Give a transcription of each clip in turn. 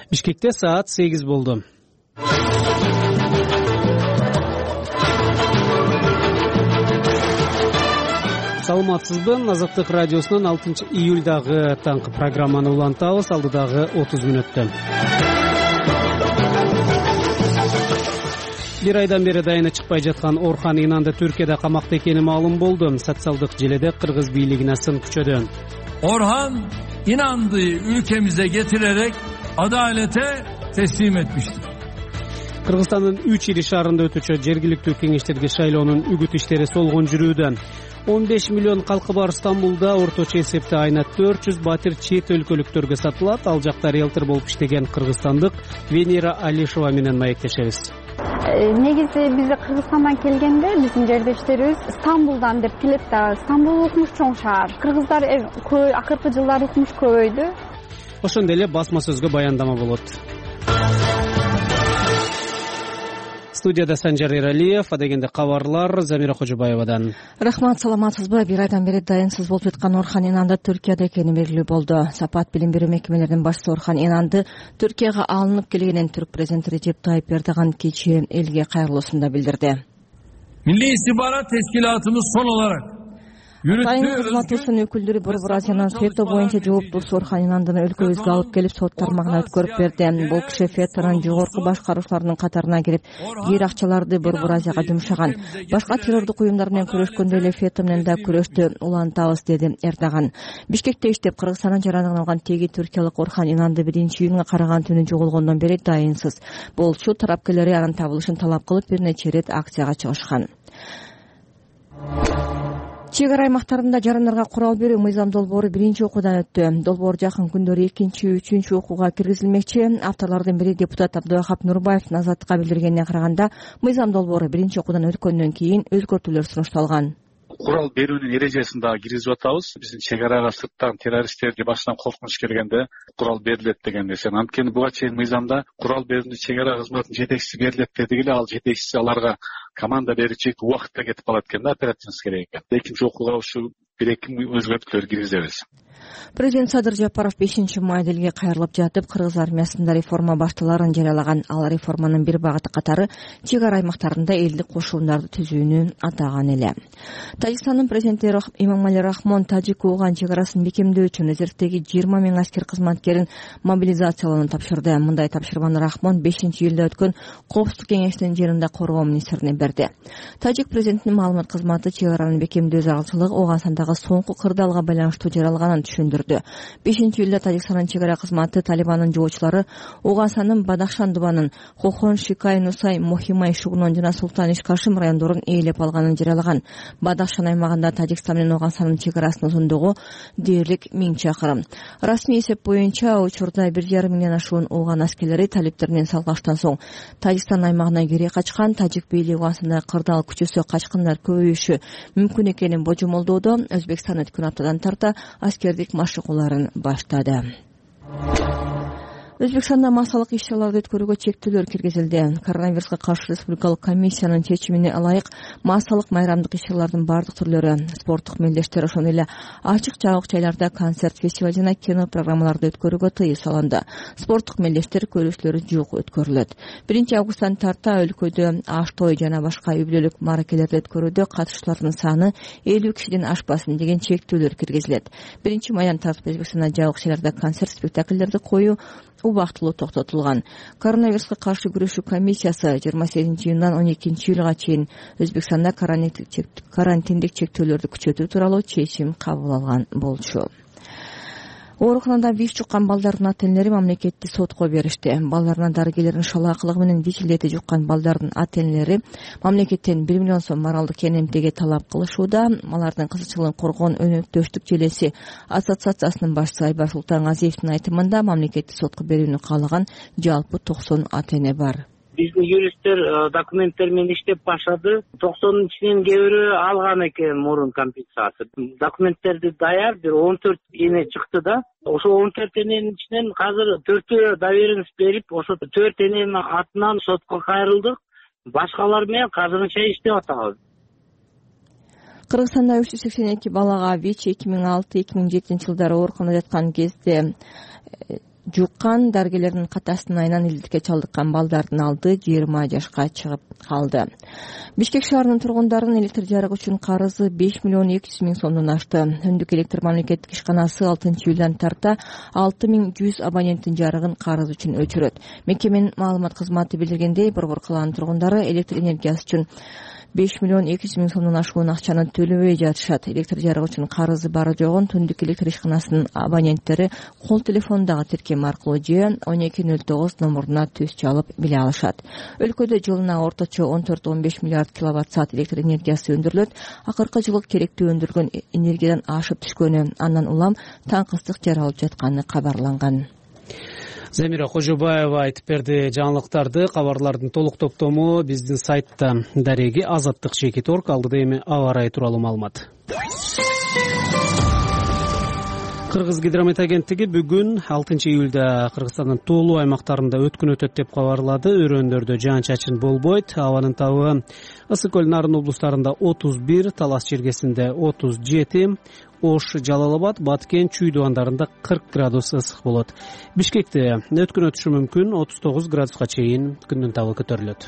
Бишкекте саат 8 болду. Саламатсызбы? Азаттык радиосунун 6 июлдагы таңкы программаны улантабыз. Алдыдагы 30 мүнөттө. Бир айдан бери дайыны чыкпай жаткан Орхан Инанды Түркияда камакта экени маалым болду. Социалдык желеде кыргыз бийлигине сын күчөдү. Orhan inandığı ülkemize getirerek adalete teslim etmiştir. Кыргызстандын 3 ири шаарында өтүүчү жергиликтүү кеңештерге шайлоонун үгүт иштери солгон жүрүүдө. 15 миллион калкы бар Стамбулда орточо эсепте айына 400 батир чет өлкөлүктөргө сатылат. Ал жакта риэлтор болуп иштеген кыргызстандык Венера Алишева менен маектешебиз. Негизи биз Кыргызстандан келгенде биздин жердештерибиз Стамбулдан деп келет да. Стамбул укмуш чоң шаар. Кыргыздар акыркы жылдары укмуш көбөйдү. Ошондой эле басма сөзгө баяндама болот. Студияда Санжар Эралиев, адегенде кабарлар Замира Кожобаевадан. Рахмат, саламатсызбы? Бир айдан бери дайынсыз болуп жаткан Орхан Инанды Түркияда экени белгилүү болду. Сапат билим берүү мекемелеринин башчысы Орхан Инанды Түркияга алынып келгенин түрк президенти Режеп Тайып Эрдоган кечээ элге кайрылуусунда билдирди. Milli İstihbarat Teşkilatımız son olarak Атайын кызматыбыздын өкүлдөрү Борбор Азиянын фето боюнча жооптуусу Орхан Инандыны өлкөбүзгө алып келип сот тармагына өткөрүп берди. Бул киши фетонун жогорку башкаруучуларынын катарына кирип, кир акчаларды Борбор Азияга жумшаган. Башка террордук уюмдар менен күрөшкөндөй эле фето менен да күрөштү улантабыз, деди Эрдоган. Бишкекте иштеп, Кыргызстандан жарандыгын алган теги түркиялык Орхан Инанды 1-июнга караган түнү жоголгондон бери дайынсыз. Болчу тарапкерлери анын табылышын талап кылып бир нече рет акцияга чыгышкан. Чек ара аймактарында жарандарга курал берүү мыйзам долбоору 1-окуудан өттү. Долбоор жакын күндөрү 2-3 окууга киргизилмекчи. Авторлордун бири депутат Абдывахап Нурбаевдин Азаттыкка билдиргенине караганда, мыйзам долбоору 1-окуудан өткөндөн кийин өзгөртүүлөр сунушталган. Курал берүүнүн эрежесин дагы киргизип атабыз. Биздин чек арага сырттан террористтерге башынан коркунуч келгенде курал берилет деген нерсе. Анткени буга чейин мыйзамда курал берүүнү чек ара кызматынын жетекчиси берилет деди эле, ал жетекчиси аларга команда берүүчү убакытта кетип калат экен да, оперативность керек экен. Экинчи окууга ушу 1-2 өзгөртүүлөр киргизебиз. Президент Садыр Жапаров 5 майда элге кайрылып жатып, кыргыз армиясында реформа башталарын жарыялаган. Ал реформанын бир багыты катары чек ара аймактарында элдик кошундарды түзүүнү атаган эле. Тажикстандын президенти Имомали Рахмон тажик ууган чек арасын бекемдөө үчүн резервдеги 20 000 аскер кызматкерин мобилизациялоону тапшырды. Мындай тапшырманы Рахмон 5-июлда өткөн Коопсуздук кеңешинин жыйынында коргоо министрине берди. Тажик президентинин маалымат кызматы чек аранын бекемдөө зарылчылыгы ооған сандагы соңку кырдаалга байланыштуу жаралганын түшүндүрдү. 5-июлда Тажикстандын чек ара кызматы Талибандын жоочулары Оогансанын Бадахшан Дубанын, Хохон, Шикай, Нусай, Мохимай, Шугнон жана Султан Ишкашим райондорун ээлеп алганын жарыялаган. Бадахшан аймагында Тажикстан менен Оогансанын чек арасынын узундугу дээрлик 1000 чакырым. Расмий эсеп боюнча учурда 1,5 миңден ашуун ооган аскерлери талиптер менен салгаштан соң Тажикстан аймагына кире качкан. Тажик бийлиги Оогансанда кырдаал күчөсө качкындар көбөйүшү мүмкүн экенин божомолдоодо. Өзбекстан өткөн аптадан тарта аскердик машыгууларын баштады. Өзбекстанда массалык иш-чараларды өткөрүүгө чектөөлөр киргизилди. Коронавируска каршы республикалык комиссиянын чечимине ылайык массалык майрамдык иш-чаралардын бардык түрлөрү, спорттук мелдештер, ошондой эле ачык жабык жайларда концерт, фестиваль жана кино программаларды өткөрүүгө тыюу салынды. Спорттук мелдештер көрүүчүлөрү жок өткөрүлөт. 1-августтан тарта өлкөдө аш-той жана башка үй-бүлөлүк мааракелерди өткөрүүдө катышуучулардын саны 50 кишиден ашпасын деген чектөөлөр киргизилет. 1-майдан тартып Өзбекстанда жабык жайларда концерт, спектакльдерди коюу убактылуу токтотулган. Коронавируска каршы күрөшүү комиссиясы 28-июндан 12-июлга чейин Өзбекстанда карантиндик чектөөлөрдү күчөтүү тууралуу чечим кабыл алган болчу. Ооруканада ВИЧ жуккан балдардын ата-энелери мамлекетти сотко беришти. Балдарына дарыгерлердин шалаакылыгы менен ВИЧ илдети жуккан балдардын ата-энелери мамлекеттен 1 миллион сом моралдык кенемтиги талап кылышууда. Алардын кызыкчылыгын коргоон өнөктөштүк желеси ассоциациясынын башчысы Айбар Султангазиевдин айтымында мамлекетти сотко берүүнү каалаган жалпы 90 ата-эне бар. Биздин юристтер документтер менен иштеп баштады. 90-нын ичинен кээ бирөө алган экен мурун компенсация. Документтерди даяр бир 14 эне чыкты да. Ошо 14 эненин ичинен азыр 4 доверенность берип, ошо 4 эненин атынан сотко кайрылдык. Башкалар менен азырынча иштеп атабыз. Кыргызстанда 382 балага ВИЧ 2006-2007 жылдары ооруканада жаткан кезде жуккан. Дарыгерлердин катасынан айнан илдикке чалдыккан балдардын алды 20 жашка чыгып калды. Бишкек шаарынын тургундарынын электр жарыгы үчүн карызы 5.200.000 сомдон ашты. Өндүк электр мамлекеттик ишканасы 6-июлдан тарта 6.100 абоненттин жарыгын карыз үчүн өчүрөт. Мекеменин маалымат кызматы билдиргендей, Борбор калаанын тургундары электр энергиясы үчүн 5.200.000 сомдон ашуун акчаны төлөбөй жатышат. Электр жарыгы үчүн карызы бары жогун Түндүк электр ишканасынын абоненттери кол телефондогу тиркем аркылуу же 1209 номуруна түз чалып биле алышат. Өлкөдө жылына орточо 14-15 миллиард киловатт-саат электр энергиясы өндүрүлөт. Акыркы жылы керектүү өндүрүлгөн энергиядан ашып түшкөнү, андан улам таңкыстык жаралып жатканы кабарланган. Замира Кожобаева айтып берди жаңылыктарды. Кабарлардын толук топтому биздин сайтта дареги azatlyk.org. Алдыда эми аба ырайы тууралуу маалымат. Кыргыз гидромет агенттиги бүгүн 6-июлда Кыргызстандын тоолуу аймактарында өткүн өтөт деп кабарлады. Өрөөндөрдө жаан-чачын болбойт. Абанын табы Ысык көл Нарын облустарында 31, Талас чиркесинде 37, Ош, Жалал-Абад, Баткен, Чүй дубандарында 40 градус ысык болот. Бишкекте өткүн өтүшү мүмкүн, 39 градуска чейин күндүн табы көтөрүлөт.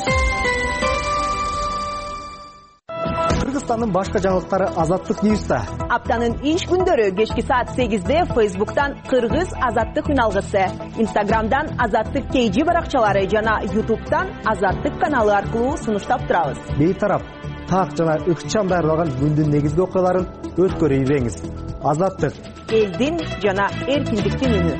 Кыргызстандын башка жаңылыктары Азаттык Ньюста. Аптанын иш күндөрү кечки саат 8-де Facebook'tan Кыргыз Азаттык үналгысы, Instagram'dan Азаттык KG баракчалары жана YouTube'дан Азаттык каналы аркылуу сунуштап турабыз. Бейтарап, так жана ыкчам даярдалган күндүн негизги окуяларын өткөрүп ийбеңиз. Азаттык, элдин жана эркиндиктин үнү.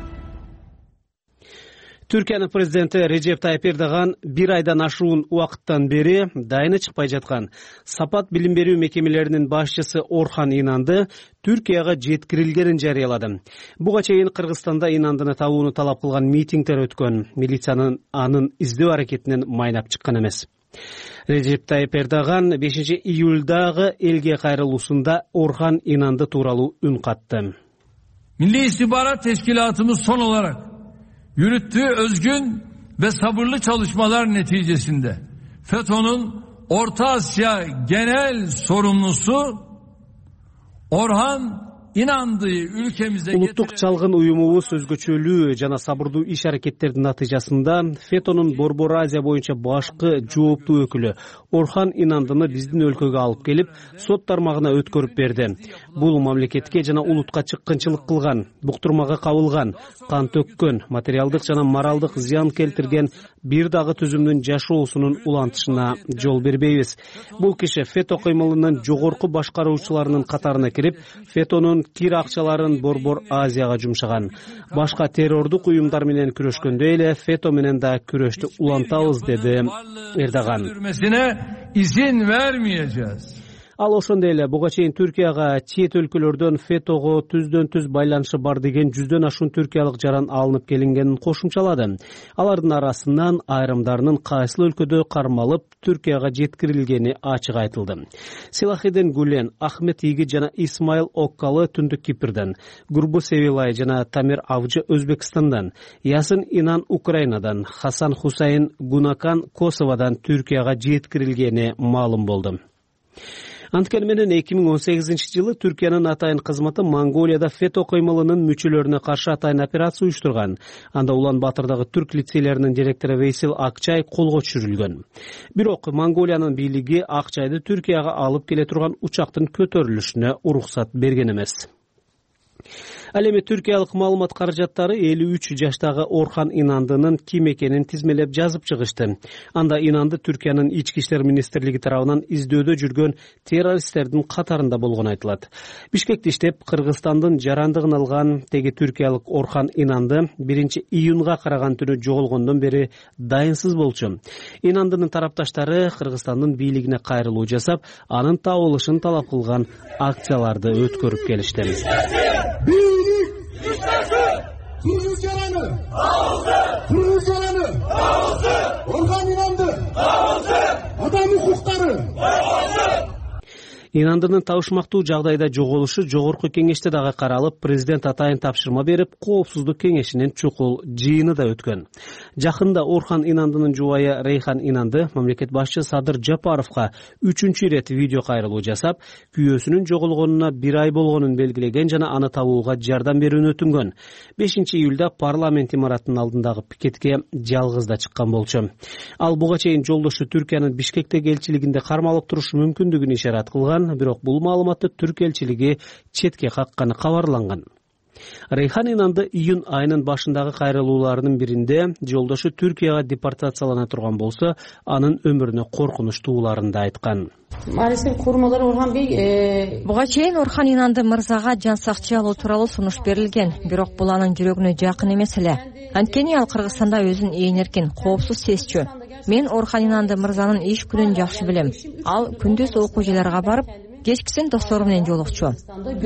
Түркиянын президенти Режеп Тайып Эрдоган бир айдан ашуун убакыттан бери дайыны чыкпай жаткан Сапат билим берүү мекемелеринин башчысы Орхан Инанды Түркияга жеткирилгенин жарыялады. Буга чейин Кыргызстанда Инандыны табууну талап кылган митингдер өткөн. Милициянын анын издөө аракетинен майнап чыккан эмес. Режеп Тайып Эрдоган 5-июлдагы элге кайрылуусунда Орхан Инанды тууралуу үн катты. Milli İstihbarat Teşkilatımız son olarak yürüttüğü özgün ve sabırlı çalışmalar neticesinde FETÖ'nün Orta Asya Genel Sorumlusu Orhan İnandı'yı ülkemize Улуттук чалгын уюмубуз өзгөчөлүү жана сабырдуу иш аракеттердин натыйжасында ФЕТОнун Борбор Азия боюнча башкы жооптуу өкүлү Орхан Инандыны биздин өлкөгө алып келип, сот тармагына өткөрүп берди. Бул мамлекетке жана улутка чыккынчылык кылган, буктурмага кабылган, кан төккөн, материалдык жана моралдык зыян келтирген бир дагы түзүмдүн жашоосунун улантышына жол бербейбиз. Бул киши ФЕТО кыймылынын жогорку башкаруучуларынын катарына кирип, ФЕТОнун кир акчаларын Борбор Азияга жумшаган. Башка террордук уюмдар менен күрөшкөндөй эле ФЕТО менен да күрөштү улантабыз, деди Эрдоган. İzin vermeyeceğiz. Ал ошондой эле буга чейин Түркияга чет өлкөлөрдөн ФЕТОго түздөн-түз байланышы бар деген 100дөн ашуун түркиялык жаран алынып келингенин кошумчалады. Алардын арасынан айрымдарынын кайсыл өлкөдө кармалып Түркияга жеткирилгени ачык айтылды. Силахиден Гулен, Ахмет Иги жана Исмаил Оккалы Түндүк Кипрден, Гурбу Севилай жана Тамир Авжы Өзбекстандан, Ясын Инан Украинадан, Хасан Хусайин Гунакан Косоводан Түркияга жеткирилгени маалым болду. Анткени менен 2018-жылы Түркиянын атайын кызматы Монголияда ФЕТО кыймылынын мүчөлөрүнө каршы атайын операция уюштурган. Анда Улан Батырдагы түрк лицейлеринин директору Вейсел Акчай колго түшүрүлгөн. Бирок Монголиянын бийлиги Акчайды Түркияга алып келе турган учактын көтөрүлүшүнө уруксат берген эмес. Ал эми түркиялык маалымат каражаттары 53 жаштагы Орхан Инандынын ким экенин тизмелеп жазып чыгышты. Анда Инанды Түркиянын ички иштер министрлиги тарабынан издөөдө жүргөн террористтердин катарында болгону айтылат. Бишкекте иштеп, Кыргызстандын жарандыгын алган теги түркиялык Орхан Инанды 1-июнга караган түнү жоголгондон бери дайынсыз болчу. Инандынын тарапташтары Кыргызстандын бийлигине кайрылуу жасап, анын табылышын талап кылган акцияларды өткөрүп келишти. Kırgız yalanı! Kırgız yalanı! Orhan İnandı! Adam hukukları! Инандынын табышмактуу жагдайда жоголушу жогорку кеңеште дагы каралып, президент атайын тапшырма берип, коопсуздук кеңешинин чукул жыйыны да өткөн. Жакында Орхан Инандынын жубайы Рейхан Инанды мамлекет башчы Садыр Жапаровго 3-чү ирет видео кайрылуу жасап, күйөөсүнүн жоголгонуна 1 ай болгонун белгилеген жана аны табууга жардам берүүнү өтүнгөн. 5-июлда парламент имаратынын алдындагы пикетке жалгыз да чыккан болчу. Ал буга чейин жолдошу Түркиянын Бишкектеги элчилигинде кармалып турушу мүмкүндүгүн ишарат кылган, бирок бул маалыматты Түркия элчилиги четке какканы кабарланган. Рейхан Инанды июнь айынын башындагы кайрылууларынын биринде жолдошу Түркияга депортациялана турган болсо, анын өмүрүнө коркунуч тууларын да айткан. Буга чейин Орхан Инанды мырзага жан сакчы алуу тууралуу сунуш берилген, бирок бул анын жүрөгүнө жакын эмес эле. Анткени ал Кыргызстанда өзүн ээн эркин, коопсуз сезчү. Мен Орхан Инанды мырзанын иш күнүн жакшы билем. Ал күндүз окуу жайларга барып, кечкисин достору менен жолукчу.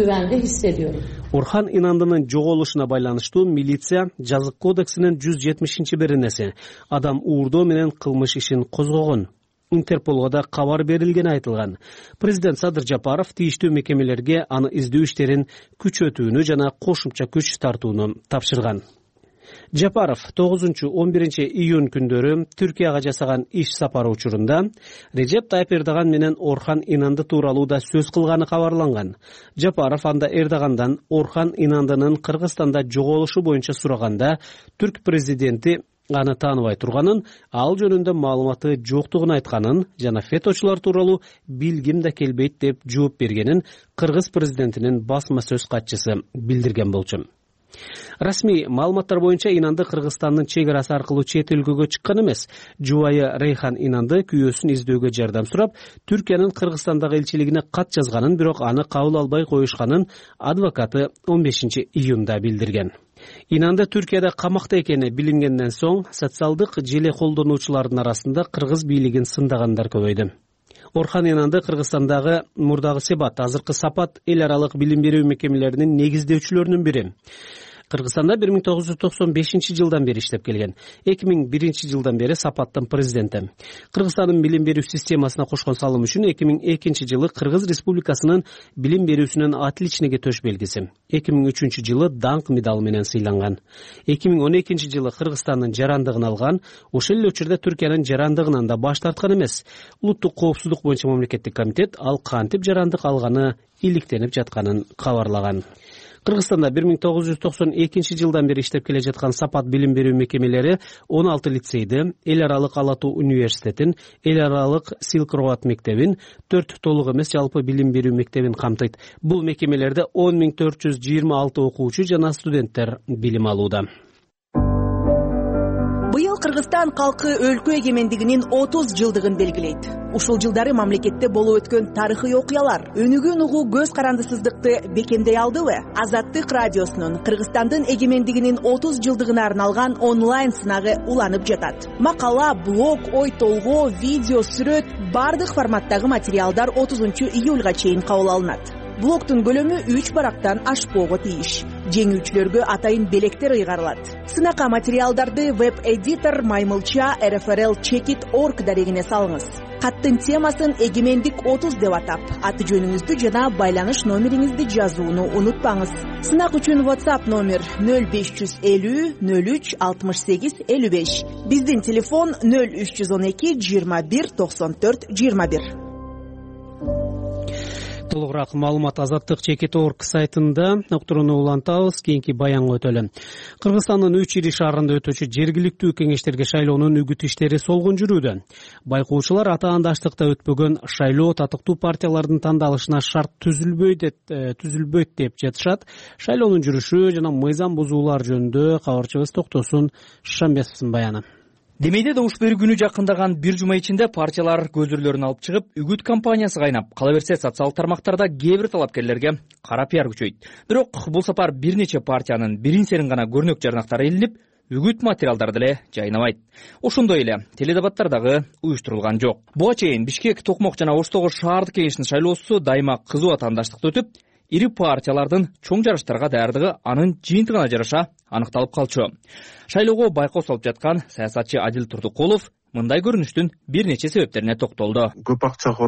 Орхан Инандынын жоголушуна байланыштуу милиция жазык кодексинин 170-беренеси адам уурдоо менен кылмыш ишин козгогон. Интерполго да кабар берилгени айтылган. Президент Садыр Жапаров тийиштүү мекемелерге аны издөө иштерин күчөтүүнү жана кошумча күч тартууну тапшырган. Жапаров 9-11 июнь күндөрү Түркияга жасаган иш сапары учурунда Режеп Тайып Эрдоган менен Орхан Инанды тууралуу да сөз кылганы кабарланган. Жапаров анда Эрдогандан Орхан Инандынын Кыргызстанда жоголушу боюнча сураганда түрк президенти аны тааныбай турганын, ал жөнүндө маалыматы жоктугун айтканын жана феточулар тууралуу билгим да келбейт деп жооп бергенин Кыргыз президентинин басма сөз катчысы билдирген болчу. Расмий маалыматтар боюнча Инанды Кыргызстандын чек арасы аркылуу чет өлкөгө чыккан эмес. Жубайы Рейхан Инанды күйөөсүн издөөгө жардам сурап, Түркиянын Кыргызстандагы элчилигине кат жазганын, бирок аны кабыл албай коюшканын адвокаты 15 июнда билдирген. Инанды Түркияда камакта экени билингенден соң социалдык желе колдонуучулардын арасында кыргыз бийлигин сындагандар көбөйдү. Орхан Инанды Кыргызстандагы мурдагы себат, азыркы сапат эл аралык билим берүү мекемелеринин негиздөөчүлөрүнүн бири. Кыргызстанда 1995 жылдан бери иштеп келген. 2001 жылдан бери Сапаттын президенти. Кыргызстандын билим берүү системасына кошкон салым үчүн 2002 жылы Кыргыз Республикасынын билим берүүсүнүн отличниги төш белгиси, 2003 жылы даңк медалы менен сыйланган. 2012 жылы Кыргызстандын жарандыгын алган. Ошол эле учурда Түркиянын жарандыгынан да баш тарткан эмес. Улуттук коопсуздук боюнча мамлекеттик комитет ал кантип жарандык алганы иликтенип жатканын кабарлаган. Кыргызстанда 1992 жылдан бери иштеп келе жаткан Сапат билим берүү мекемелери 16 лицейди, эл аралык Ала Тоо университетин, эл аралык Silk Road мектебин, 4 толук эмес жалпы билим берүү мектебин камтыйт. Бул мекемелерде 10.426 окуучу жана студенттер билим алууда. Быйыл Кыргызстан калкы өлкө эгемендигинин 30 жылдыгын белгилейт. Ушул жылдары мамлекетте болуп өткөн тарыхый окуялар өнүгүүнү угуу көз карандысыздыкты бекемдей алдыбы? Азаттык радиосунун Кыргызстандын эгемендигинин 30 жылдыгына арналган онлайн сынагы уланып жатат. Макала, блог, ой толгоо, видео, сүрөт бардык форматтагы материалдар 30 июлга чейин кабыл алынат. Блогтун көлөмү 3 барактан ашпоого тийиш. Жеңүүчүлөргө атайын белектер ыйгарылат. Сынака материалдарды веб-эдитор Маймылча rfrl.checkit.org дарегине салыңыз. Каттын темасын эгемендик 30 деп атап, аты жөнүңүздү жана байланыш номериңизди жазууну унутпаңыз. Сынак үчүн WhatsApp номер 0550 03 68 55. Биздин телефон 0312 21 94 21. Толугураак маалымат Азаттык Checkit.org сайтында уктурууну улантабыз. Кийинки баянга өтөлү. Кыргызстандын 3 ири шаарында өтүүчү жергиликтүү кеңештерге шайлоонун үгүт иштери солгун жүрүүдө. Байкоочулар атаандаштыкта өтпөгөн шайлоо татыктуу партиялардын тандалышына шарт түзүлбөйт деп жатышат. Шайлоонун жүрүшү жана мыйзам бузуулар жөнүндө кабарчыбыз Токтосун Шамбесовдун баяны. Демейде добуш берүү күнү жакындаган бир жума ичинде партиялар көзүрлөрүн алып чыгып, үгүт кампаниясы кайнап, кала берсе социалдык тармактарда кээ бир талапкерлерге кара пиар күчөйт. Бирок бул сапар бир нече партиянын бирин-серин гана көрнөк жарнактары илинип, үгүт материалдары деле жайнабайт. Ошондой эле теледебаттар дагы уюштурулган жок. Буга чейин Бишкек, Токмок жана Ош тогуз шаардык кеңешинин шайлоосу дайыма кызуу атаандаштыкта өтүп, ири партиялардын чоң жарыштарга даярдыгы анын жыйынтыгына жараша аныкталып калчу. Шайлоого байкоо салып жаткан саясатчы Адил Турдукулов мындай көрүнүштүн бир нече себептерине токтолду. Көп акча коротуп,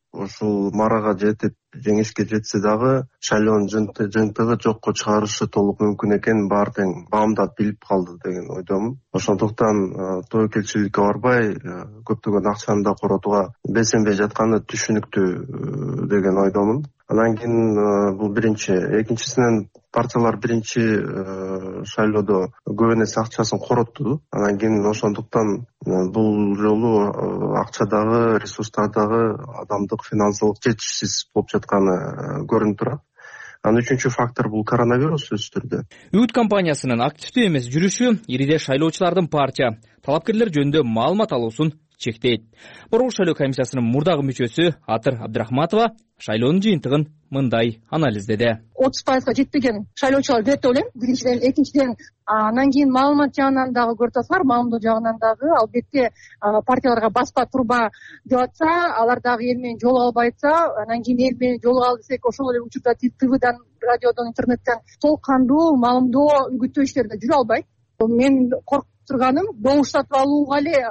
ушул марага жетип жеңишке жетсе дагы шайлоонун жыйынтыгы жокко чыгарышы толук мүмкүн экенин баары тең баамдап билип калды деген ойдомун. Ошондуктан тобокелчиликке барбай көптөгөн акчаны да коротууга бесенбей жатканы түшүнүктүү деген ойдомун. Анан кийин бул биринчи, экинчисинен партиялар биринчи шайлоодо көп нерсе акчасын коротту. Анан кийин ошондуктан бул жолу акчадагы, ресурстардагы адамдык финансылык жетишсиз болуп жатканы көрүнүп турат. Анан үчүнчү фактор бул коронавирус сөзсүз түрдө. Үгүт компаниясынын активдүү эмес жүрүшү ириде шайлоочулардын партия талапкерлер жөнүндө маалымат алуусун чектейт. Борбор шайлоо комиссиясынын мурдагы мүчөсү Атыр Абдрахматова шайлоонун жыйынтыгын мындай анализдеди. 30%га жетпеген шайлоочулар деп ойлойм. Биринчиден, экинчиден анан кийин маалымат жагынан дагы көрүп атасыңар, маамдоо жагынан дагы албетте партияларга баспа турба деп атса, алар дагы эл менен жолуга албайатса, анан кийин эл менен жолуга ал десек, ошол эле учурда ТВдан, радиодон, интернеттен толук кандуу маалымдоо, үгүттөө иштери да жүрө албайт. Мен коркуп турганым добуш сатып алууга эле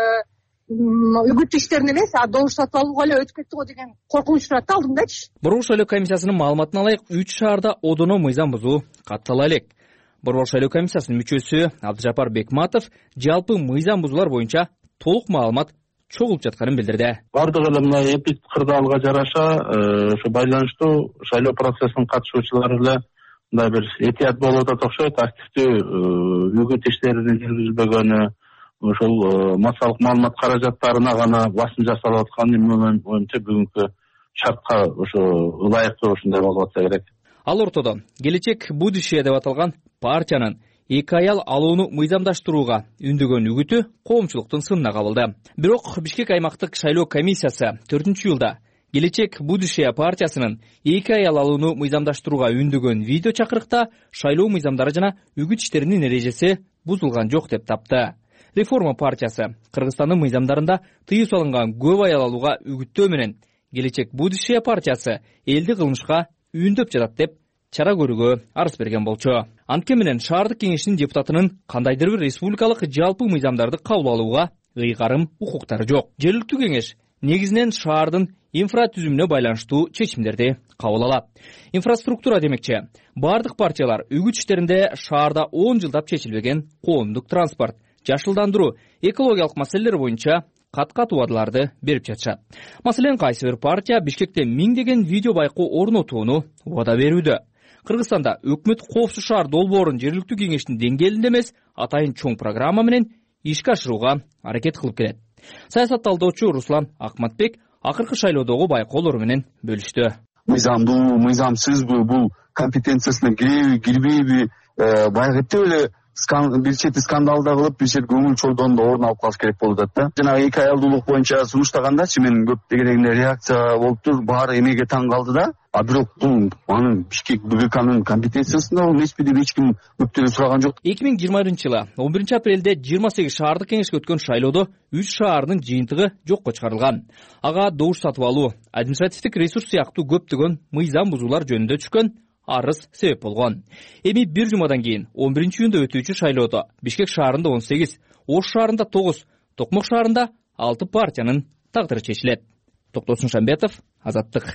үгүт иштерин эмес, добуш сатып алууга эле өтүп кетти го деген коркунуч турат да алдымдачы. Борбор шайлоо комиссиясынын маалыматына ылайык 3 шаарда одоно мыйзам бузуу каттала элек. Борбор шайлоо комиссиясынын мүчөсү Абдыжапар Бекматов жалпы мыйзам бузуулар боюнча толук маалымат чогулуп жатканын билдирди. Бардыгы эле мына эпид кырдаалга жараша ошо байланыштуу шайлоо процессинин катышуучулары эле мындай бир этият болуп атат окшойт. Активдүү үгүт иштеринин жүргүзүлбөгөнү, ошол массалык маалымат каражаттарына гана басым жасалып атканы менин оюмча бүгүнкү шартка ошо ылайыктуу ушундай болуп атса керек. Ал ортодо келечек будущее деп аталган партиянын 2 аял алууну мыйзамдаштырууга үндөгөн үгүтү коомчулуктун сынына кабылды. Бирок Бишкек аймактык шайлоо комиссиясы 4-июлда келечек будущее партиясынын 2 аял алууну мыйзамдаштырууга үндөгөн видео чакырыкта шайлоо мыйзамдары жана үгүт иштеринин эрежеси бузулган жок деп тапты. Реформа партиясы Кыргызстандын мыйзамдарында тыюу салынган көп аял алууга үгүттөө менен келечек будущее партиясы элди кылмышка үндөп жатат деп чара көрүүгө арыз берген болчу. Анткени менен шаардык кеңешинин депутатынын кандайдыр бир республикалык жалпы мыйзамдарды кабыл алууга ыйгарым укуктары жок. Жергиликтүү кеңеш негизинен шаардын инфратүзүмүнө байланыштуу чечимдерди кабыл алат. Инфраструктура демекчи, бардык партиялар үгүт иштеринде шаарда 10 жылдап чечилбеген коомдук транспорт, жашылдандыруу, экологиялык маселелер боюнча кат-кат убадаларды берип жатышат. Маселен, кайсы бир партия Бишкекте миңдеген видео байкоо орнотууну убада берүүдө. Кыргызстанда өкмөт коопсуз шаар долбоорун жергиликтүү кеңештин деңгээлинде эмес, атайын чоң программа менен ишке ашырууга аракет кылып келет. Саясат талдоочу Руслан Акматбек акыркы шайлоодогу байкоолору менен бөлүштү. Мыйзамдуу, мыйзамсызбы, бул компетенциясына киреби, кирбейби, баягы эптеп эле бир чети скандалда кылып, бир чети көңүл чордонда орун алып калыш керек болуп атат да. Жанагы 2 аялдуулук боюнча сунуштагандачы мен көптөгөн реакция болуптур, баары эмеге таң калды да. Бирок бул анын Бишкек БГКнын компетенциясында эмеспи деп эч ким көптөн сураган жок. 2020-жылы 11 апрелде 28 шаардык кеңешке өткөн шайлоодо 3 шаардын жыйынтыгы жокко чыгарылган. Ага добуш сатып алуу, административдик ресурс сыяктуу көптөгөн мыйзам бузуулар жөнүндө түшкөн арыз себеп болгон. Эми бир жумадан кийин 11-июнда өтүүчү шайлоодо Бишкек шаарында 18, Ош шаарында 9, Токмок шаарында 6 партиянын тагдыры чечилет. Токтосун Шамбетов, Азаттык.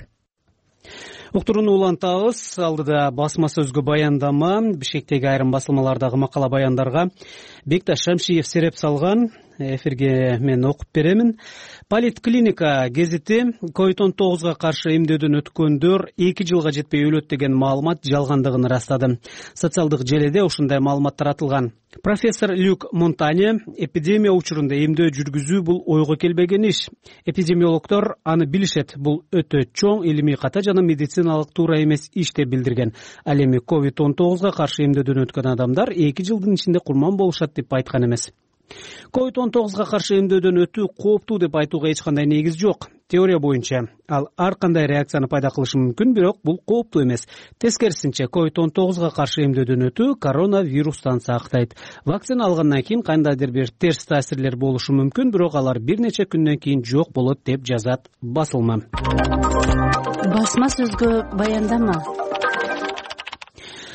Уктурууну улантабыз. Алдыда басма сөзгө баяндама, Бишкектеги айрым басылмалардагы макала баяндарга Бекташ Шамшиев сереп салган. Эфирге мен окуп беремин. Политклиника гезити COVID-19 каршы эмдөөдөн өткөндөр 2 жылга жетпей өлөт деген маалымат жалгандыгын ырастады. Социалдык желеде ушундай маалымат таратылган. Профессор Люк Монтане эпидемия учурунда эмдөө жүргүзүү бул ойго келбеген иш. Эпидемиологдор аны билишет, бул өтө чоң илимий ката жана медициналык туура эмес иш деп билдирген. Ал эми COVID-19 каршы эмдөөдөн өткөн адамдар 2 жылдын ичинде курман болушат деп айткан эмес. COVID-19 каршы эмдөөдөн өтүү кооптуу деп айтууга эч кандай негиз жок. Теория боюнча ал ар кандай реакцияны пайда кылышы мүмкүн, бирок бул кооптуу эмес. Тескерисинче, COVID-19 каршы эмдөөдөн өтүү коронавирустан сактайт. Вакцина алгандан кийин кандайдыр бир терс таасирлер болушу мүмкүн, бирок алар бир нече күндөн кийин жок болот деп жазат басылма. Басма сөзгө баяндама.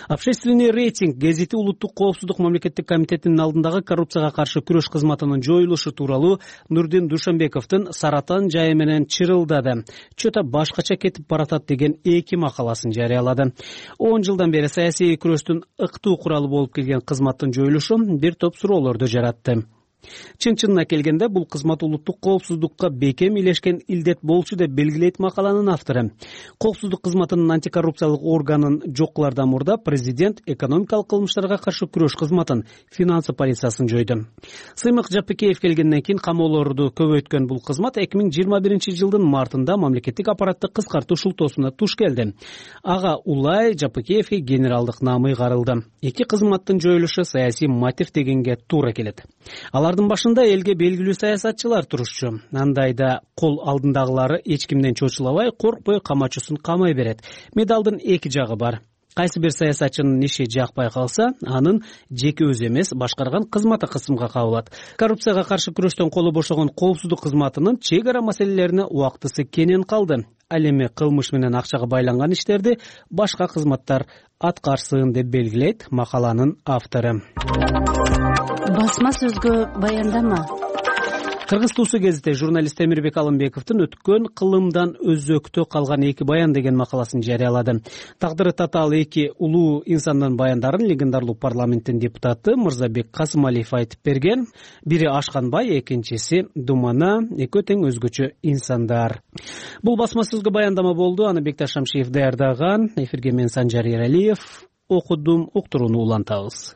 Общественный рейтинг гезити улуттук коопсуздук мамлекеттик комитетинин алдындагы коррупцияга каршы күрөш кызматынын жоюлушу тууралуу Нурдин Душанбековдун Саратан жайы менен чырылдады. Чөтө башкача кетип баратат деген 2 макаласын жарыялады. 10 жылдан бери саясий күрөштүн ыктуу куралы болуп келген кызматтын жоюлушу бир топ суроолорду жаратты. Чын-чынына келгенде бул кызмат улуттук коопсуздукка бекем илешкен илдет болчу деп белгилейт макаланын автору. Коопсуздук кызматынын антикоррупциялык органын жок кылаардан мурда президент экономикалык кылмыштарга каршы күрөш кызматын, финансы полициясын жойду. Сыймык Жапыкеев келгенден кийин камоолорду көбөйткөн бул кызмат 2021-жылдын мартында мамлекеттик аппаратты кыскартуу шултоосуна туш келди. Ага улай Жапыкеевге генералдык наамы ыйгарылды. Эки кызматтын жоюлушу саясий мотив дегенге туура келет. Алардын башында элге белгилүү саясатчылар турушчу. Андайда кол алдындагылары эч кимден чочулабай, коркпой камачусын камай берет. Медалдын 2 жагы бар. Кайсы бир саясатчынын иши жакпай калса, анын жеке өзү эмес, башкарган кызматы кысымга кабылат. Коррупцияга каршы күрөштөн колу бошогон коопсуздук кызматынын чек ара маселелерине убактысы кенен калды. Ал эми кылмыш менен акчага байланган иштерди башка кызматтар аткарсын деп белгилейт макаланын автору. Басма сөзгө баяндама. Кыргыз Туусу гезити журналист Эмирбек Алымбековдун өткөн кылымдан өзөктө калган 2 баян деген макаласын жарыялады. Тагдыры татаал 2 улуу инсандын баяндарын легендарлуу парламенттин депутаты Мырзабек Касымалиев айтып берген. Бири Ашканбай, экинчиси Думана, экөө тең өзгөчө инсандар. Бул басма сөзгө баяндама болду. Аны Бекташ Шамшиев даярдаган. Эфирге мен Санжар Эралиев окудум, уктурууну улантабыз.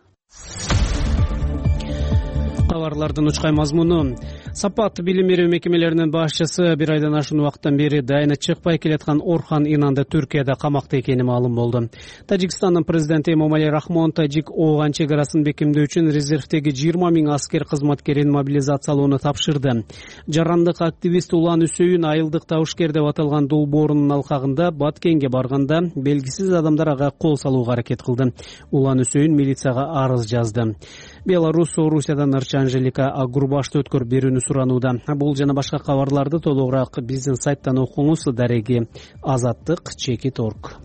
Кабарлардын учкай мазмуну. Сапат билим берүү мекемелеринин башчысы бир айдан ашуун убакыттан бери дайыны чыкпай келаткан Орхан Инанды Түркияда камакта экени маалым болду. Тажикстандын президенти Эмомали Рахмон Тажик-Ооган чек арасын бекемдөө үчүн резервдеги 20 000 аскер кызматкерин мобилизациялоону тапшырды. Жарандык активист Улан Үсөйүн айылдык табышкер деп аталган долбоорунун алкагында Баткенге барганда белгисиз адамдар ага кол салууга аракет кылды. Улан Үсөйүн милицияга арыз жазды. Беларусь Орусиядан ырчы Анжелика Агурбашты өткөр берүүнү суранууда. Бул жана башка кабарларды толугураак биздин сайттан окуңуз. Дареги Азаттык /org.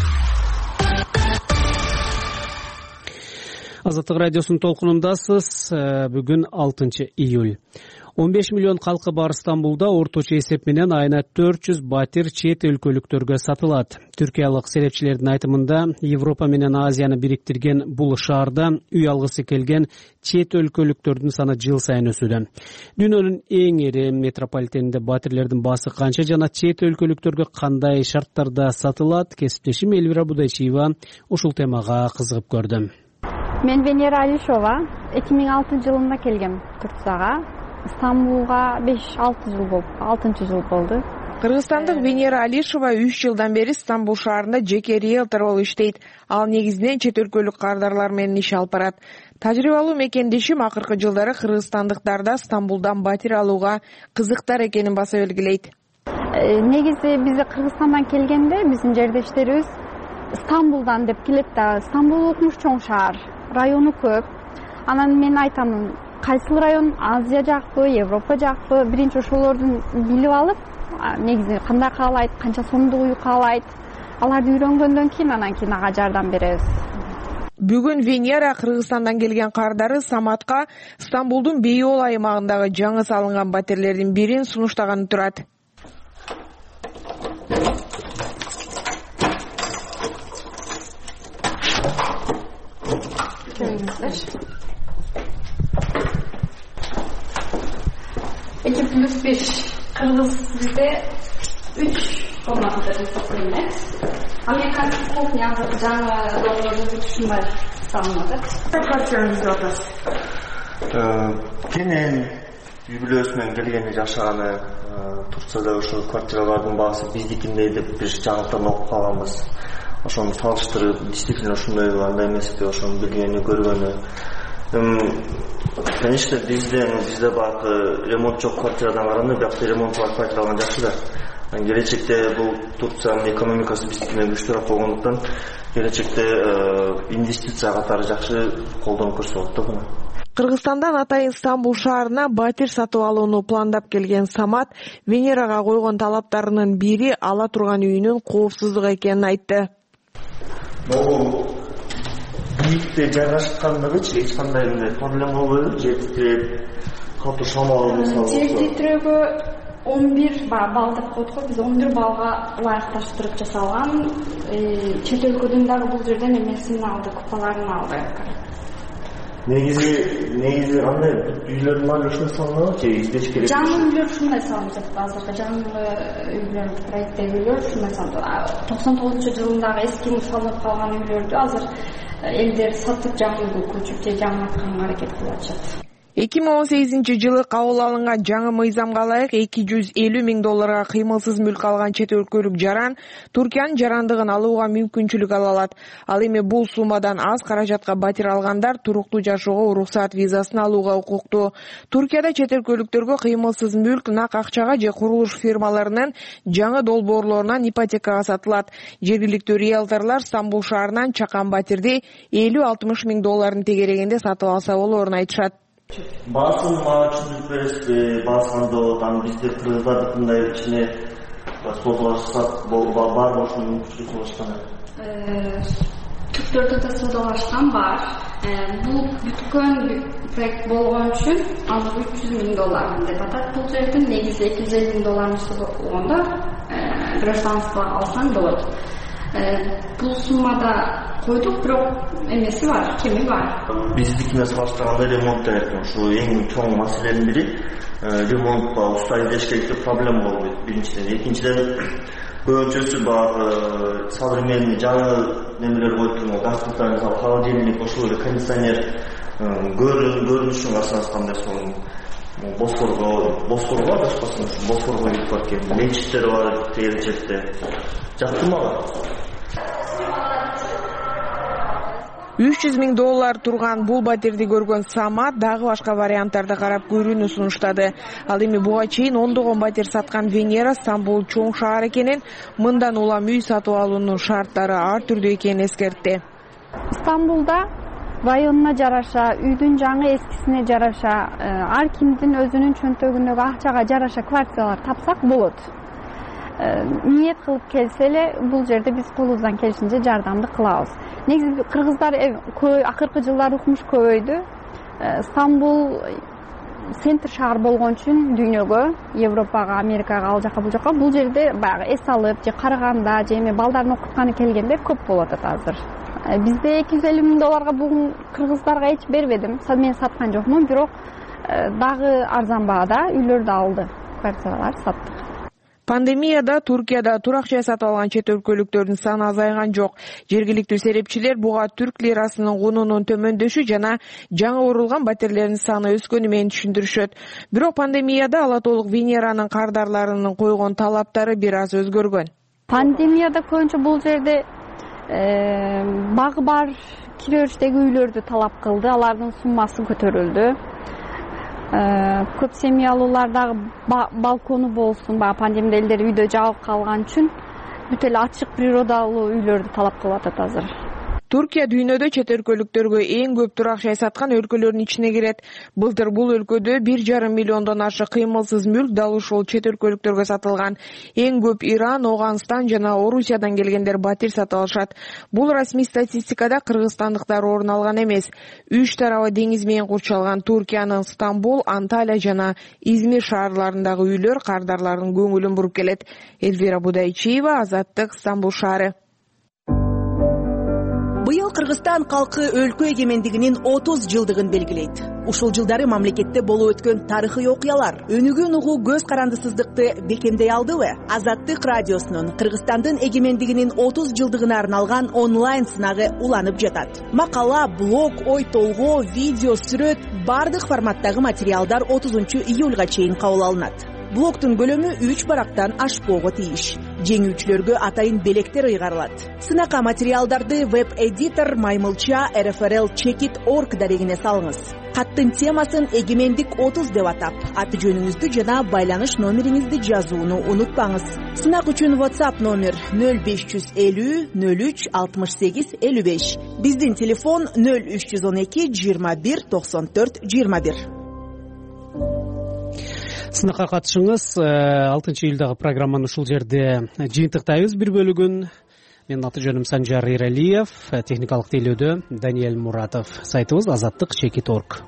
Азаттык радиосунун толкунундасыз. Бүгүн 6 июль. 15 миллион калкы бар Стамбулда орточо эсеп менен айына 400 батир чет өлкөлүктөргө сатылат. Түркиялык серепчилердин айтымында Европа менен Азияны бириктирген бул шаарда үй алгысы келген чет өлкөлүктөрдүн саны жыл сайын өсүүдө. Дүйнөнүн эң ири метрополитенинде батирлердин баасы канча жана чет өлкөлүктөргө кандай шарттарда сатылат? Кесиптешим Элвира Будайчиева ушул темага кызыгып көрдү. Мен Венера Алишова 2006 жылында келгем Турцияга. Стамбулга 5-6 жыл болду. 6-жыл болду. Кыргызстандык Венера Алишова 3 жылдан бери Стамбул шаарында жеке риэлтор болуп иштейт. Ал негизинен чет өлкөлүк кардарлар менен иш алып барат. Тажрыйбалуу мекендешим акыркы жылдары кыргызстандыктарда Стамбулдан батир алууга кызыктар экенин баса белгилейт. Негизи биз Кыргызстандан келгенде биздин жердештерибиз Стамбулдан деп келет да, Стамбул укмуш чоң шаар, району көп. Анан мен айтам, кайсыл район, Азия жакпы, Европа жакпы, биринчи ошолордун билип алып, негизи кандай каалайт, канча сомдук үй каалайт, аларды үйрөнгөндөн кийин анан кийин ага жардам беребиз. Бүгүн Венера Кыргызстандан келген кардары Саматка Стамбулдун Бейол аймагындагы жаңы салынган батирлердин бирин сунуштаганы турат. Эки плюс 5 Кыргыз бизде 3 комната жасалат. Американдык кухня жаңы долларды түшүнбөй салынат. Квартираңызды атасыз. Кенен үй бүлөсү менен келгени жашаганы Турцияда ошо квартиралардын баасы биздикиндей деп бир жаңылыктан окуп калганбыз. Ошону салыштырып, действительно ушундай андай эмес деп ошону билгени, көргөнү. Конечно, bizde bak remont çok kvartiradan varanda bir remont var kvartiradan жақсы да. Gelecekte bu Turkiyanın ekonomikası bizimkinden güçlürak olduğundan gelecekte investisiya қатары жақсы колдонуп көрсө болот да буну. Кыргызстандан атайын Стамбул шаарына батир сатып алууну пландап келген Самат Венерага койгон талаптарынын бири ала турган үйүнүн коопсуздук экенин айтты. биикте жайгашкандыгычы эч кандай мындай проблема болбойбу? Жер титиреп, катуу шамал мисалы болсо. Жер титирөөгө 11 балл деп коет го, биз 11 баллга ылайыкташтырып жасалган. Чет өлкөдөн дагы бул жерден эмесин алдык, купаларын алдык. Негизи андай үйлөрдүн баары ушундай салынабы же издеш керек? Жаңы үйлөр ушундай салынып жатат азыркы. Жаңы үйлөр, проекттеги үйлөр ушундай салынып. 99-жылындагы эски салынып калган үйлөрдү азыр элдер сатып жаңы үйгө көчүп же жаңыртканга аракет кылып атышат. 2018-жылы кабыл алынган жаңы мыйзамга ылайык $250,000 кыймылсыз мүлк алган чет өлкөлүк жаран Туркиянын жарандыгын алууга мүмкүнчүлүк ала алат. Ал эми бул суммадан аз каражатка батир алгандар туруктуу жашоого уруксаат визасын алууга укуктуу. Туркияда чет өлкөлүктөргө кыймылсыз мүлк нак акчага же курулуш фирмаларынын жаңы долбоорлорунан ипотекага сатылат. Жергиликтүү риэлторлор Стамбул шаарынан чакан батирди $50-60,000 тегерегинде сатып алса болоорун айтышат. Баасын мага түшүндүрүп бересизби? Баасы кандай болот? Аны бизде кыргыздардыкындай ичине содалашсак барбы ошону мүмкүнчүлүк болушкан? Түрктөрдө да содалашкан бар. Бул бүткөн проект болгон үчүн аны $300,000 деп атат. Бул жерден негизи $250,000 болгондо гражданство алсаң болот. Бул суммада койдук, бирок эмеси бар, кеми бар. Биздикине салыштырганда ремонт керек. Ушу эң чоң маселенин бири. Ремонтко устай издеш керек деп проблема болбойт биринчиден. Экинчиден көбүнчөсү баягы современный жаңы немелер коюп турган газ, мисалы холодильник, ошол эле кондиционер, көрүнүшүн карасаңыз кандай сонун. Босфорго адашпасам, Босфорго кетип барат. Мечиттер бар тегил жерде. Жакты мага. $300,000 турган бул батирди көргөн Самат дагы башка варианттарды карап көрүүнү сунуштады. Ал эми буга чейин ондогон батир саткан Венера Стамбул чоң шаар экенин, мындан улам үй сатып алуунун шарттары ар түрдүү экенин эскертти. Стамбулда районуна жараша, үйдүн жаңы эскисине жараша, ар кимдин өзүнүн чөнтөгүндөгү акчага жараша квартиралар тапсак болот. Ниет кылып келсе эле бул жерде биз колубуздан келишинче жардамды кылабыз. Негизи кыргыздар акыркы жылдары укмуш көбөйдү. Стамбул центр шаар болгон үчүн дүйнөгө, Европага, Америкага, ал жака бул жака бул жерде баягы эс алып же караганда же эме балдарын окутканы келгендер көп болуп атат азыр. Бизде $250,000 бул кыргыздарга эч бербедим. Мен саткан жокмун, бирок дагы арзан баада үйлөрдү алды, квартиралар саттык. Пандемияда Туркияда турак жай сатып алган чет өлкөлүктөрдүн саны азайган жок. Жергиликтүү серепчилер буга түрк лирасынын кунунун төмөндөшү жана жаңы урулган батирлердин саны өскөнү менен түшүндүрүшөт. Бирок пандемияда ала толук Венеранын кардарларынын койгон талаптары бир аз өзгөргөн. Пандемияда көбүнчө бул жерде багы бар кире өрүштөгү үйлөрдү талап кылды, алардын суммасы көтөрүлдү. Көп семьялуулардагы балкону болсун, пандемия элдер үйдө жабык калган үчүн бүт эле ачык природалуу үйлөрдү талап кылып атат азыр. Туркия дүйнөдө чет өлкөлүктөргө эң көп турак жай саткан өлкөлөрдүн ичине кирет. Былтыр бул өлкөдө 1,5 миллиондон ашык кыймылсыз мүлк дал ушул чет өлкөлүктөргө сатылган. Эң көп Иран, Оганстан жана Орусиядан келгендер батир сатып алышат. Бул расмий статистикада кыргызстандыктар орун алган эмес. Үч тарабы деңиз менен курчалган Туркиянын Стамбул, Анталия жана Измир шаарларындагы үйлөр кардарлардын көңүлүн буруп келет. Эльвира Будайчиева, Азаттык, Стамбул шаары. Быйыл Кыргызстан калкы өлкө эгемендигинин 30 жылдыгын белгилейт. Ушул жылдары мамлекетте болуп өткөн тарыхый окуялар өнүгүүнү угуу көз карандысыздыкты бекемдей алдыбы? Азаттык радиосунун Кыргызстандын эгемендигинин 30 жылдыгына арналган онлайн сынагы уланып жатат. Макала, блог, ой толгоо, видео, сүрөт бардык форматтагы материалдар 30 июлга чейин кабыл алынат. Блогтун көлөмү 3 барактан ашпоого тийиш. Жеңүүчүлөргө атайын белектер ыйгарылат. Сынака материалдарды веб-эдитор Маймылча RFRL-Checkit.org дарегине салыңыз. Каттын темасын эгемендик 30 деп атап, аты жөнүңүздү жана байланыш номериңизди жазууну унутпаңыз. Сынак үчүн WhatsApp номер 0550 03 68 55. Биздин телефон 0312 21 94 21. Сынакка катышыңыз. 6 июлдагы программаны ушул жерде жыйынтыктайбыз бир бөлүгүн. Менин аты жөнүм Санжар Эралиев, техникалык тейлөөдө Даниэль Муратов. Сайтыбыз azаттык.org.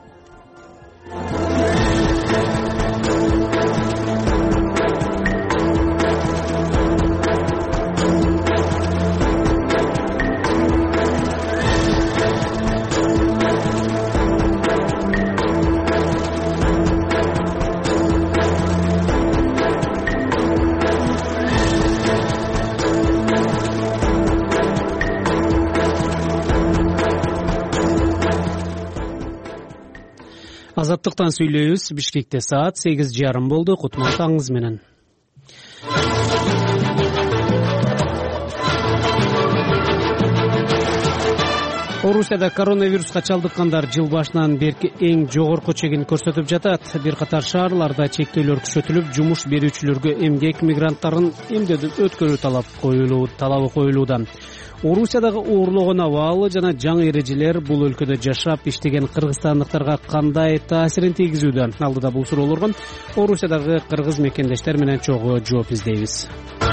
Азаттыктан сүйлөйбүз. Бишкекте саат 8:30 болду. Кутман таңыңыз менен. Орусияда коронавируска чалдыккандар жыл башынан берки эң жогорку чегин көрсөтүп жатат. Бир катар шаарларда чектөөлөр күчөтүлүп, жумуш берүүчүлөргө эмгек мигранттарын эмдөөдөн өткөрүү талабы коюлууда. Орусиядагы оорлогон абалы жана жаңы эрежелер бул өлкөдө жашап иштеген кыргызстандыктарга кандай таасирин тийгизүүдө? Алдыда бул суроолорго Орусиядагы кыргыз мекендештер менен чогуу жооп издейбиз.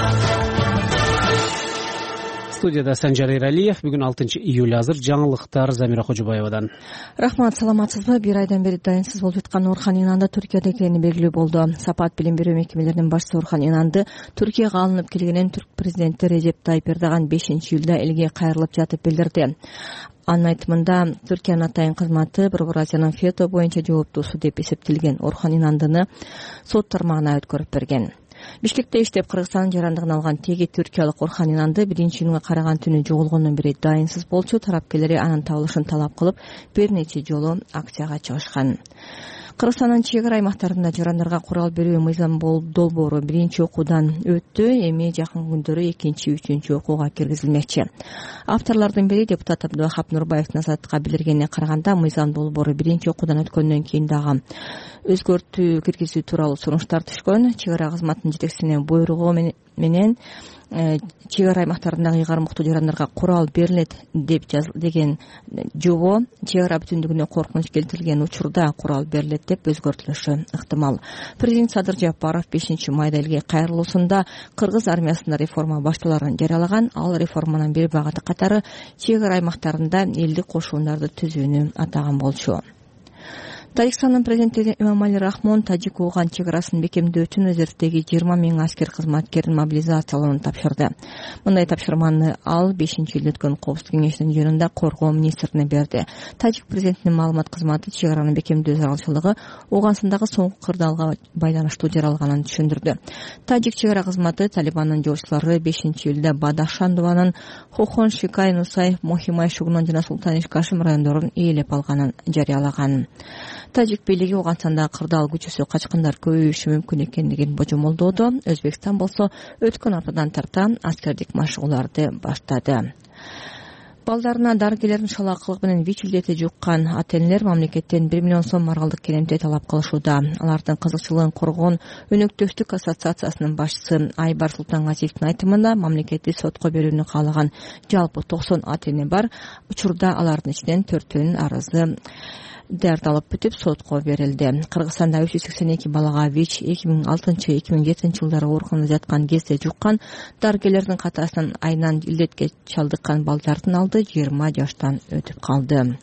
Студияда Санжар Эралиев. Бүгүн 6 июль. Азыр жаңылыктар Замира Кожобаевадан. Рахмат, саламатсызбы? Бир айдан бери дайынсыз болуп жаткан Орхан Инанды Түркияда экени белгилүү болду. Сапат билим берүү мекемелеринин башчысы Орхан Инанды Түркияга алынып келгенин түрк президенти Режеп Тайип Эрдоган 5 июлда элге кайрылып жатып билдирди. Анын айтымында Түркиянын атайын кызматы Борбор Азиянын фето боюнча жооптуусу деп эсептелген Орхан Инандыны сот тармагына өткөрүп берген. Бишкекте иштеп Кыргызстандын жарандыгын алган теги түркиялык Орхан Инанды 1-июнга караган түнү жоголгондон бери дайынсыз болчу. Тарапкерлери анын табылышын талап кылып, бир нече жолу акцияга чыгышкан. Кыргызстандын чек ара аймактарында жарандарга курал берүү мыйзам долбоору 1-окуудан өттү. Эми жакын күндөрү 2-3 окууга киргизилмекчи. Авторлордун бири депутат Абдывахап Нурбаевдин Азаттыкка билдиргенине караганда, мыйзам долбоору 1-окуудан өткөндөн кийин дагы өзгөртүү киргизүү тууралуу сунуштар түшкөн. Чек ара кызматынын жетекчисинин буйругу менен чек ара аймактарындагы ыйгармуктуу жарандарга курал берилет деген жобо чек ара бүтүндүгүнө коркунуч келтирилген учурда курал берилет деп өзгөртүлүшү ыктымал. Президент Садыр Жапаров 5 майда элге кайрылуусунда кыргыз армиясында реформа башталарын жарыялаган. Ал реформанын бир багыты катары чек ара аймактарында элдик кошундарды түзүүнү атаган болчу. Тажикстандын президенти Эмомали Рахмон Тажик-Ооган чек арасын бекемдөө үчүн резервдеги 20 000 аскер кызматкерин мобилизациялоону тапшырды. Мындай тапшырманы ал 5 июлда өткөн Коопсуздук кеңешинин жыйынында коргоо министрине берди. Тажик президентинин маалымат кызматы чек аранын бекемдөө зарылчылыгы Оогансындагы соңку кырдаалга байланыштуу жаралганын түшүндүрдү. Тажик чек ара кызматы Талибандын жоочулары 5 июлда Бадах Шандубанын, Хохон Шикай, Нусай, Мохимай Шугнон жана Султан Кашим райондорун ээлеп алганын жарыялаган. Тажик бийлиги Оогансындагы кырдаал көчөсү качкындар көбөйүшү мүмкүн экендигин божомолдоодо. Өзбекстан болсо өткөн аптадан тарта аскердик машыгууларды баштады. Балдарына дарыгерлердин шалаакылык менен ВИЧ илдети жуккан ата-энелер мамлекеттен 1 миллион сом маралдык керемте талап кылышууда. Алардын кызыкчылыгын коргоон Өнөктөштүк ассоциациясынын башчысы Айбар Султангазиевдин айтымында, мамлекетти сотко берүүнү каалаган жалпы 90 ата-эне бар. Учурда алардын ичинен 4-ünүн арызы дарталып бүтүп сотко берилди. Кыргызстанда 382 балага ВИЧ 2006-2007 жылдары ооруканада жаткан кезде жуккан. Дарыгерлердин катарынан айынан илдетке чалдыккан балдардын алды 20 жаштан өтүп калды.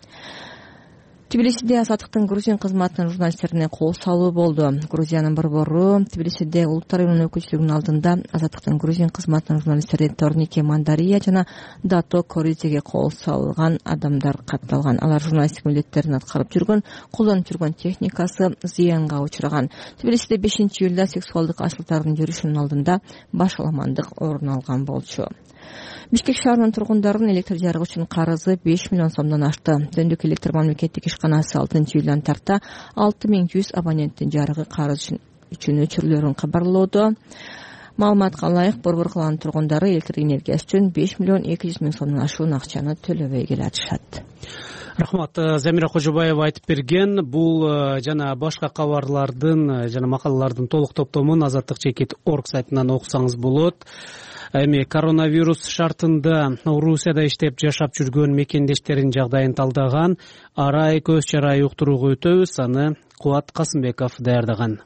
Тбилисиде Азаттыктын грузин кызматынын журналисттерине кол салуу болду. Грузиянын борбору Тбилисиде улуттар уюмунун өкүлчүлүгүнүн алдында Азаттыктын грузин кызматынын журналисттери Торнике Мандария жана Дато Коризеге кол салган адамдар катталган. Алар журналисттик милдеттерин аткарып жүргөн, колдонуп жүргөн техникасы зыянга учураган. Тбилисиде 5 июлда сексуалдык ашылтардын жүрүшүнүн алдында башаламандык орун алган болчу. Бишкек шаарынын тургундарын электр жарыгы үчүн карызы 5 миллион сомдон ашты. Дөндүк электр мамлекеттик ишканасы 6 июлдан тарта 6100 абоненттин жарыгы карыз үчүн өчүрүлөрүн кабарлоодо. Маалыматка ылайык, Борбор калаанын тургундары электр энергиясы үчүн 5 миллион 200 миң сомдон ашуун акчаны төлөбөй келатышат. Рахмат. Замира Кожобаева айтып берген. Бул жана башка кабарлардын жана макалалардын толук топтомун azаттык.org сайтынан окусаңыз болот. Эми коронавирус шартында Орусияда иштеп жашап жүргөн мекендештерин жагдайын талдаган арай көз чарай уктурууга өтөбүз. Аны Кубат Касымбеков даярдаган.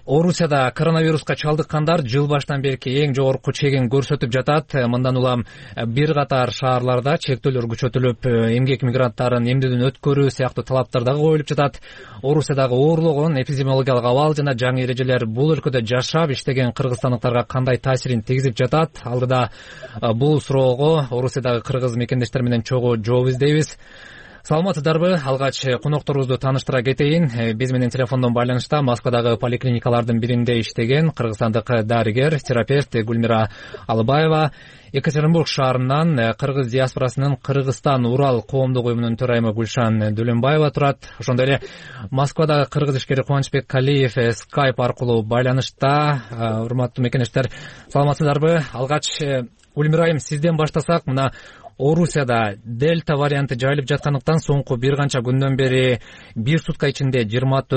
Орусияда коронавируска чалдыккандар жыл башынан берки эң жогорку чегин көрсөтүп жатат. Мындан улам бир катар шаарларда чектөөлөр күчөтүлүп, эмгек мигранттарын эмдүүдөн өткөрүү сыяктуу талаптар дагы коюлуп жатат. Орусиядагы оорлогон, эпидемиологиялык абал жана жаңы эрежелер бул өлкөдө жашап иштеген кыргызстандыктарга кандай таасирин тийгизип жатат? Алдыда бул суроого Орусиядагы кыргыз мекендештер менен чогуу жооп издейбиз. Саламатсыздарбы? Алгач конокторубузду тааныштыра кетейин. Биз менен телефондон байланышта Москвадагы поликлиникалардын биринде иштеген кыргызстандык дарыгер, терапевт Гүлмира Алыбаева, Екатеринбург шаарынан кыргыз диаспорасынын Кыргызстан Урал коомдук уюмунун төрайымы Гүлшан Дөлөнбаева турат. Ошондой эле Москвадагы кыргыз ишкери Кубанычбек Калиев скайп аркылуу байланышта. Урматтуу мекендештер, саламатсыздарбы? Алгач Гүлмира айым, сизден баштасак, мына Орусияда дельта варианты жайылып жаткандыктан соңку бир канча күндөн бери бир сутка ичинде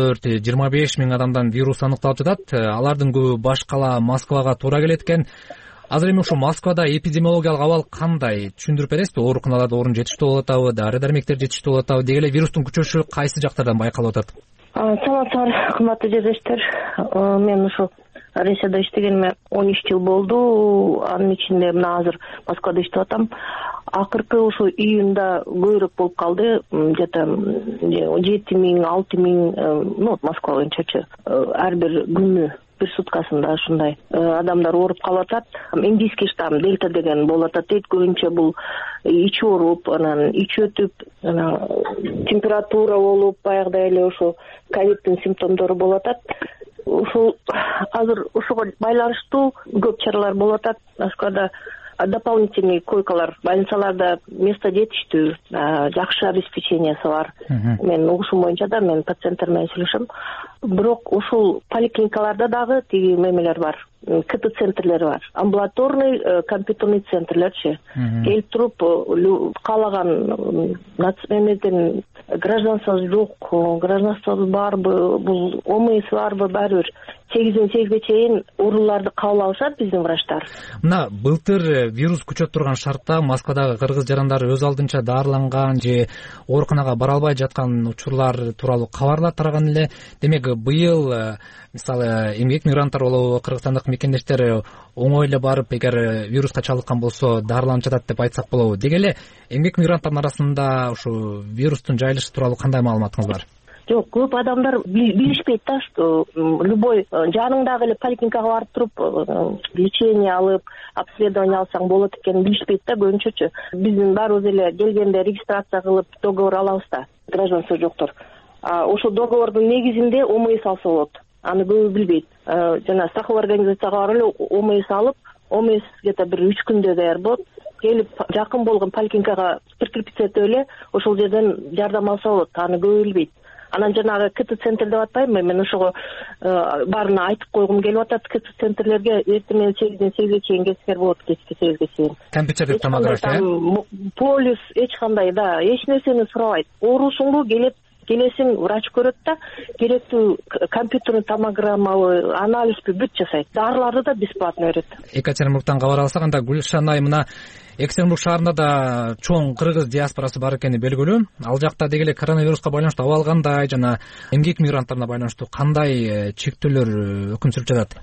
24-25 миң адамдан вирус аныкталып жатат. Алардын көбү баш кала Москвага туура келет экен. Азыр эми ушу Москвада эпидемиологиялык абал кандай? Түшүндүрүп бересизби? Ооруканаларда орун жетиштүү болуп атабы, дары-дармектер жетиштүү болуп атабы? Деги эле вирустун күчөшү кайсы жактардан байкалып атат? Саламатсыздар, кымбаттуу жерлештер. Мен ушу Россияда иштегениме 13 жыл болду. Анын ичинде мына азыр Москвада иштеп атам. Акыркы ушу июнда көбүрөөк болуп калды. Где-то 7 миң, 6 миң, Москва боюнчачы. Ар бир күнү бир суткасында ушундай адамдар ооруп калып атат. Индийский штамм дельта деген болуп атат дейт. Көбүнчө бул ич ооруп, анан ич өтүп, температура болуп, баягыдай эле ошо ковиддин симптомдору болуп атат. Ушул азыр ушуга байланыштуу көп чаралар болуп атат. Москвада дополнительный койкалар, больницаларда место жетиштүү, жакшы обеспечениясы бар. Мен угушум боюнча да мен пациенттер менен сүйлөшөм. Бирок ушул поликлиникаларда дагы тиги мемелер бар. КТ центрлери бар. Амбулаторный, компьютерный центрлерчи. Келип туруп, каалаган эмеден гражданствосы жок, гражданствосы барбы, бул ОМС барбы, баары бир 8-8ге чейин ооруларды кабыл алышат биздин врачтар. Мына былтыр вирус күчөп турган шартта Москвадагы кыргыз жарандары өз алдынча даарыланган же ооруканага бара албай жаткан учурлар тууралуу кабарлар тараган эле. Демек быйыл мисалы эмгек мигранттар болобу, кыргызстандык мекендештер оңой эле барып, эгер вируска чалдыккан болсо даарыланып жатат деп айтсак болобу. Деги эле эмгек мигранттардын арасында ушу вирустун жайылышы тууралуу кандай маалыматыңыз бар? Жок, көп адамдар билишпейт да, что любой жаныңдагы эле поликлиникага барып туруп лечение алып, обследование алсаң болот экенин билишпейт да көбүнчөчү. Биздин баарыбыз эле келгенде регистрация кылып договор алабыз да, гражданство жоктор. Ошол договордун негизинде ОМС алса болот. Аны көбү билбейт. Жана страховой организацияга барып эле ОМС алып, ОМС где-то бир 3 күндө даяр болот. Келип жакын болгон поликлиникага прикрепиться этип эле ошол жерден жардам алса болот. Аны көбү билбейт. Анан жанагы КТ центр деп атпаймынбы, мен ошого баарына айтып койгум келип атат. КТ центрлерге эртең менен 8ден 8ге чейин келсеңер болот, кечки 8ге чейин. Компьютердик томография. Полис эч кандай да эч нерсени сурабайт. Оорусуңбу келесиң, врач көрөт да, керектүү компьютерный томограммабы, анализби бүт жасайт. Дарыларды да бесплатно берет. Екатеринбургтан кабар алсак, анда Гүлшан айым, мына Екатеринбург шаарында да чоң кыргыз диаспорасы бар экени белгилүү. Ал жакта деги эле коронавируска байланыштуу абал кандай, жана эмгек мигранттарына байланыштуу кандай чектөөлөр өкүм сүрүп жатат?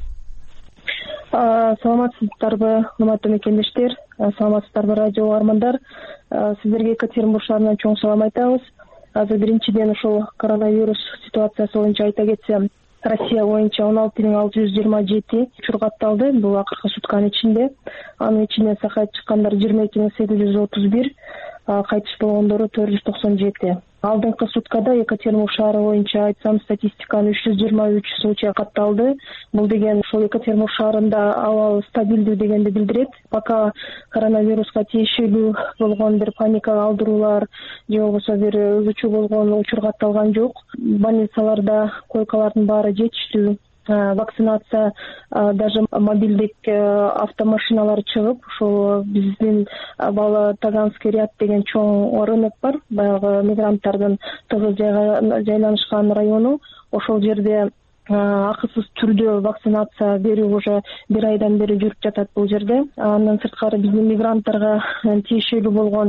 Саламатсыздарбы, урматтуу мекендештер, саламатсыздарбы радио угармандар. Сиздерге Екатеринбург шаарынан чоң салам айтабыз. Азыр биринчиден ошол коронавирус ситуациясы боюнча айта кетсем, Россия боюнча 16.627 учур катталды бул акыркы сутканын ичинде. Анын ичинен сакайып чыккандар 22.831, кайтыш болгондору 497. Алдыңкы суткада Екатеринбург шаары боюнча айтсам статистиканын 323 случай катталды. Бул деген ошол Екатеринбург шаарында абал стабилдүү дегенди билдирет. Пока коронавируска тиешелүү болгон бир паника алдыруулар же болбосо бир өзүчө болгон учур катталган жок. Больницаларда койкалардын баары жетиштүү. Вакцинация, даже мобилдик автомашиналар чыгып, ошол биздин Таганский ряд деген чоң рынок бар, баягы мигранттардын тыгыз жайланышкан району. Ошол жерде акысыз түрдө вакцинация берүү уже бир айдан бери жүрүп жатат бул жерде. Андан сырткары биздин мигранттарга тиешелүү болгон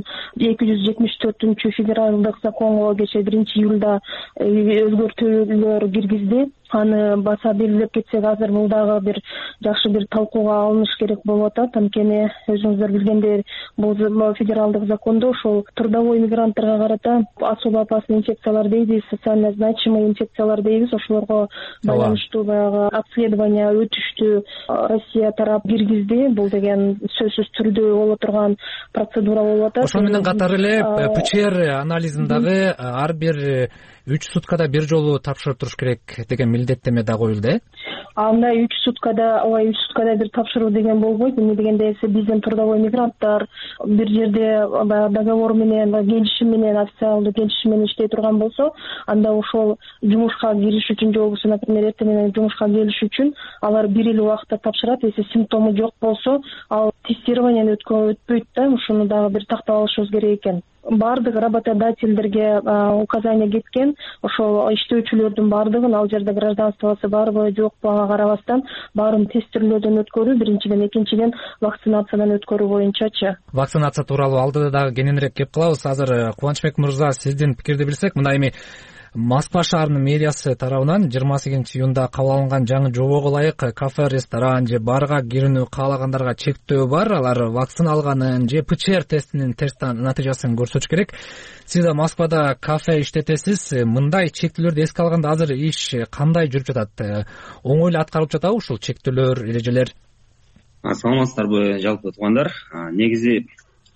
274-федералдык законго кечээ 1 июлда өзгөртүүлөр киргизди. аны баса белгилеп кетсек, азыр бул дагы бир жакшы бир талкууга алыныш керек болуп атат. Анткени өзүңүздөр билгендей, бул федералдык закондо ошол трудовой мигранттарга карата особо опасный инфекциялар дейбиз, социально значимый инфекциялар дейбиз. Ошолорго байланыштуу баягы обследование өтүштү Россия тарап киргизди. Бул деген сөзсүз түрдө боло турган процедура болуп атат. Ошол менен катар эле ПЧР анализин дагы ар бир 3 суткада бир жолу тапшырып туруш керек деген милдеттеме да коюлду, Андай 3 суткада бир тапшыруу деген болбойт. Эмне дегенде биздин трудовой мигранттар бир жерде договор менен, келишим менен, официалдуу келишим менен иштей турган болсо, анда ошол жумушка кириш үчүн же болбосо, например, эртең менен жумушка келиш үчүн алар 1 эл убакытта тапшырат. Если симптому жок болсо, ал тестированияны өтпөйт да. Ушуну дагы бир тактап алышыбыз керек экен. Бардык работодательдерге указание кеткен, ошол иштөөчүлөрдүн бардыгын ал жерде гражданствосы барбы жокпу ага карабастан баарын тестирлөөдөн өткөрүү, биринчиден, экинчиден вакцинациядан өткөрүү боюнчачы. Вакцинация тууралуу алдыда дагы кененирээк кеп калабыз. Азыр Кубанычбек мырза, сиздин пикирди билсек, мына эми Москва шаарынын мэриясы тарабынан 28-июнда кабыл алынган жаңы жобого ылайык кафе, ресторан же барга кирүүнү каалагандарга чектөө бар. Алар вакцина алганын же ПЧР тестинин тест натыйжасын көрсөтүш керек. Сиз да Москвада кафе иштетесиз. Мындай чектөөлөрдү эске алганда азыр иш кандай жүрүп жатат? Оңой эле аткарылып жатабы ушул чектөөлөр, эрежелер? Саламатсыздарбы жалпы туугандар. Негизи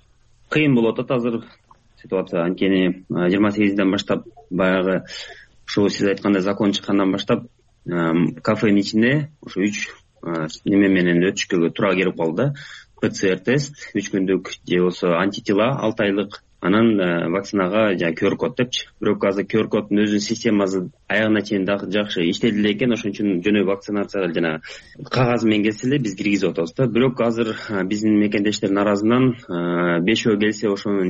кыйын болуп атат азыр ситуация. Анткени 28-ден баштап баягы ушул сиз айткандай закон чыккандан баштап кафенин ичине ушу 3 неме менен өтүшкө туура келип калды. ПЦР тест 3 күндүк же болбосо антитела 6 айлык, анан вакцинага QR код депчи. Бирок азыр QR коддун өзүнүн системасы аягына чейин жакшы иштеди эле экен. Ошон үчүн жөнөкөй вакцинация жана кагаз менен келсе эле биз киргизип атабыз да. Бирок азыр биздин мекендештердин арасынан 5өө келсе ошонун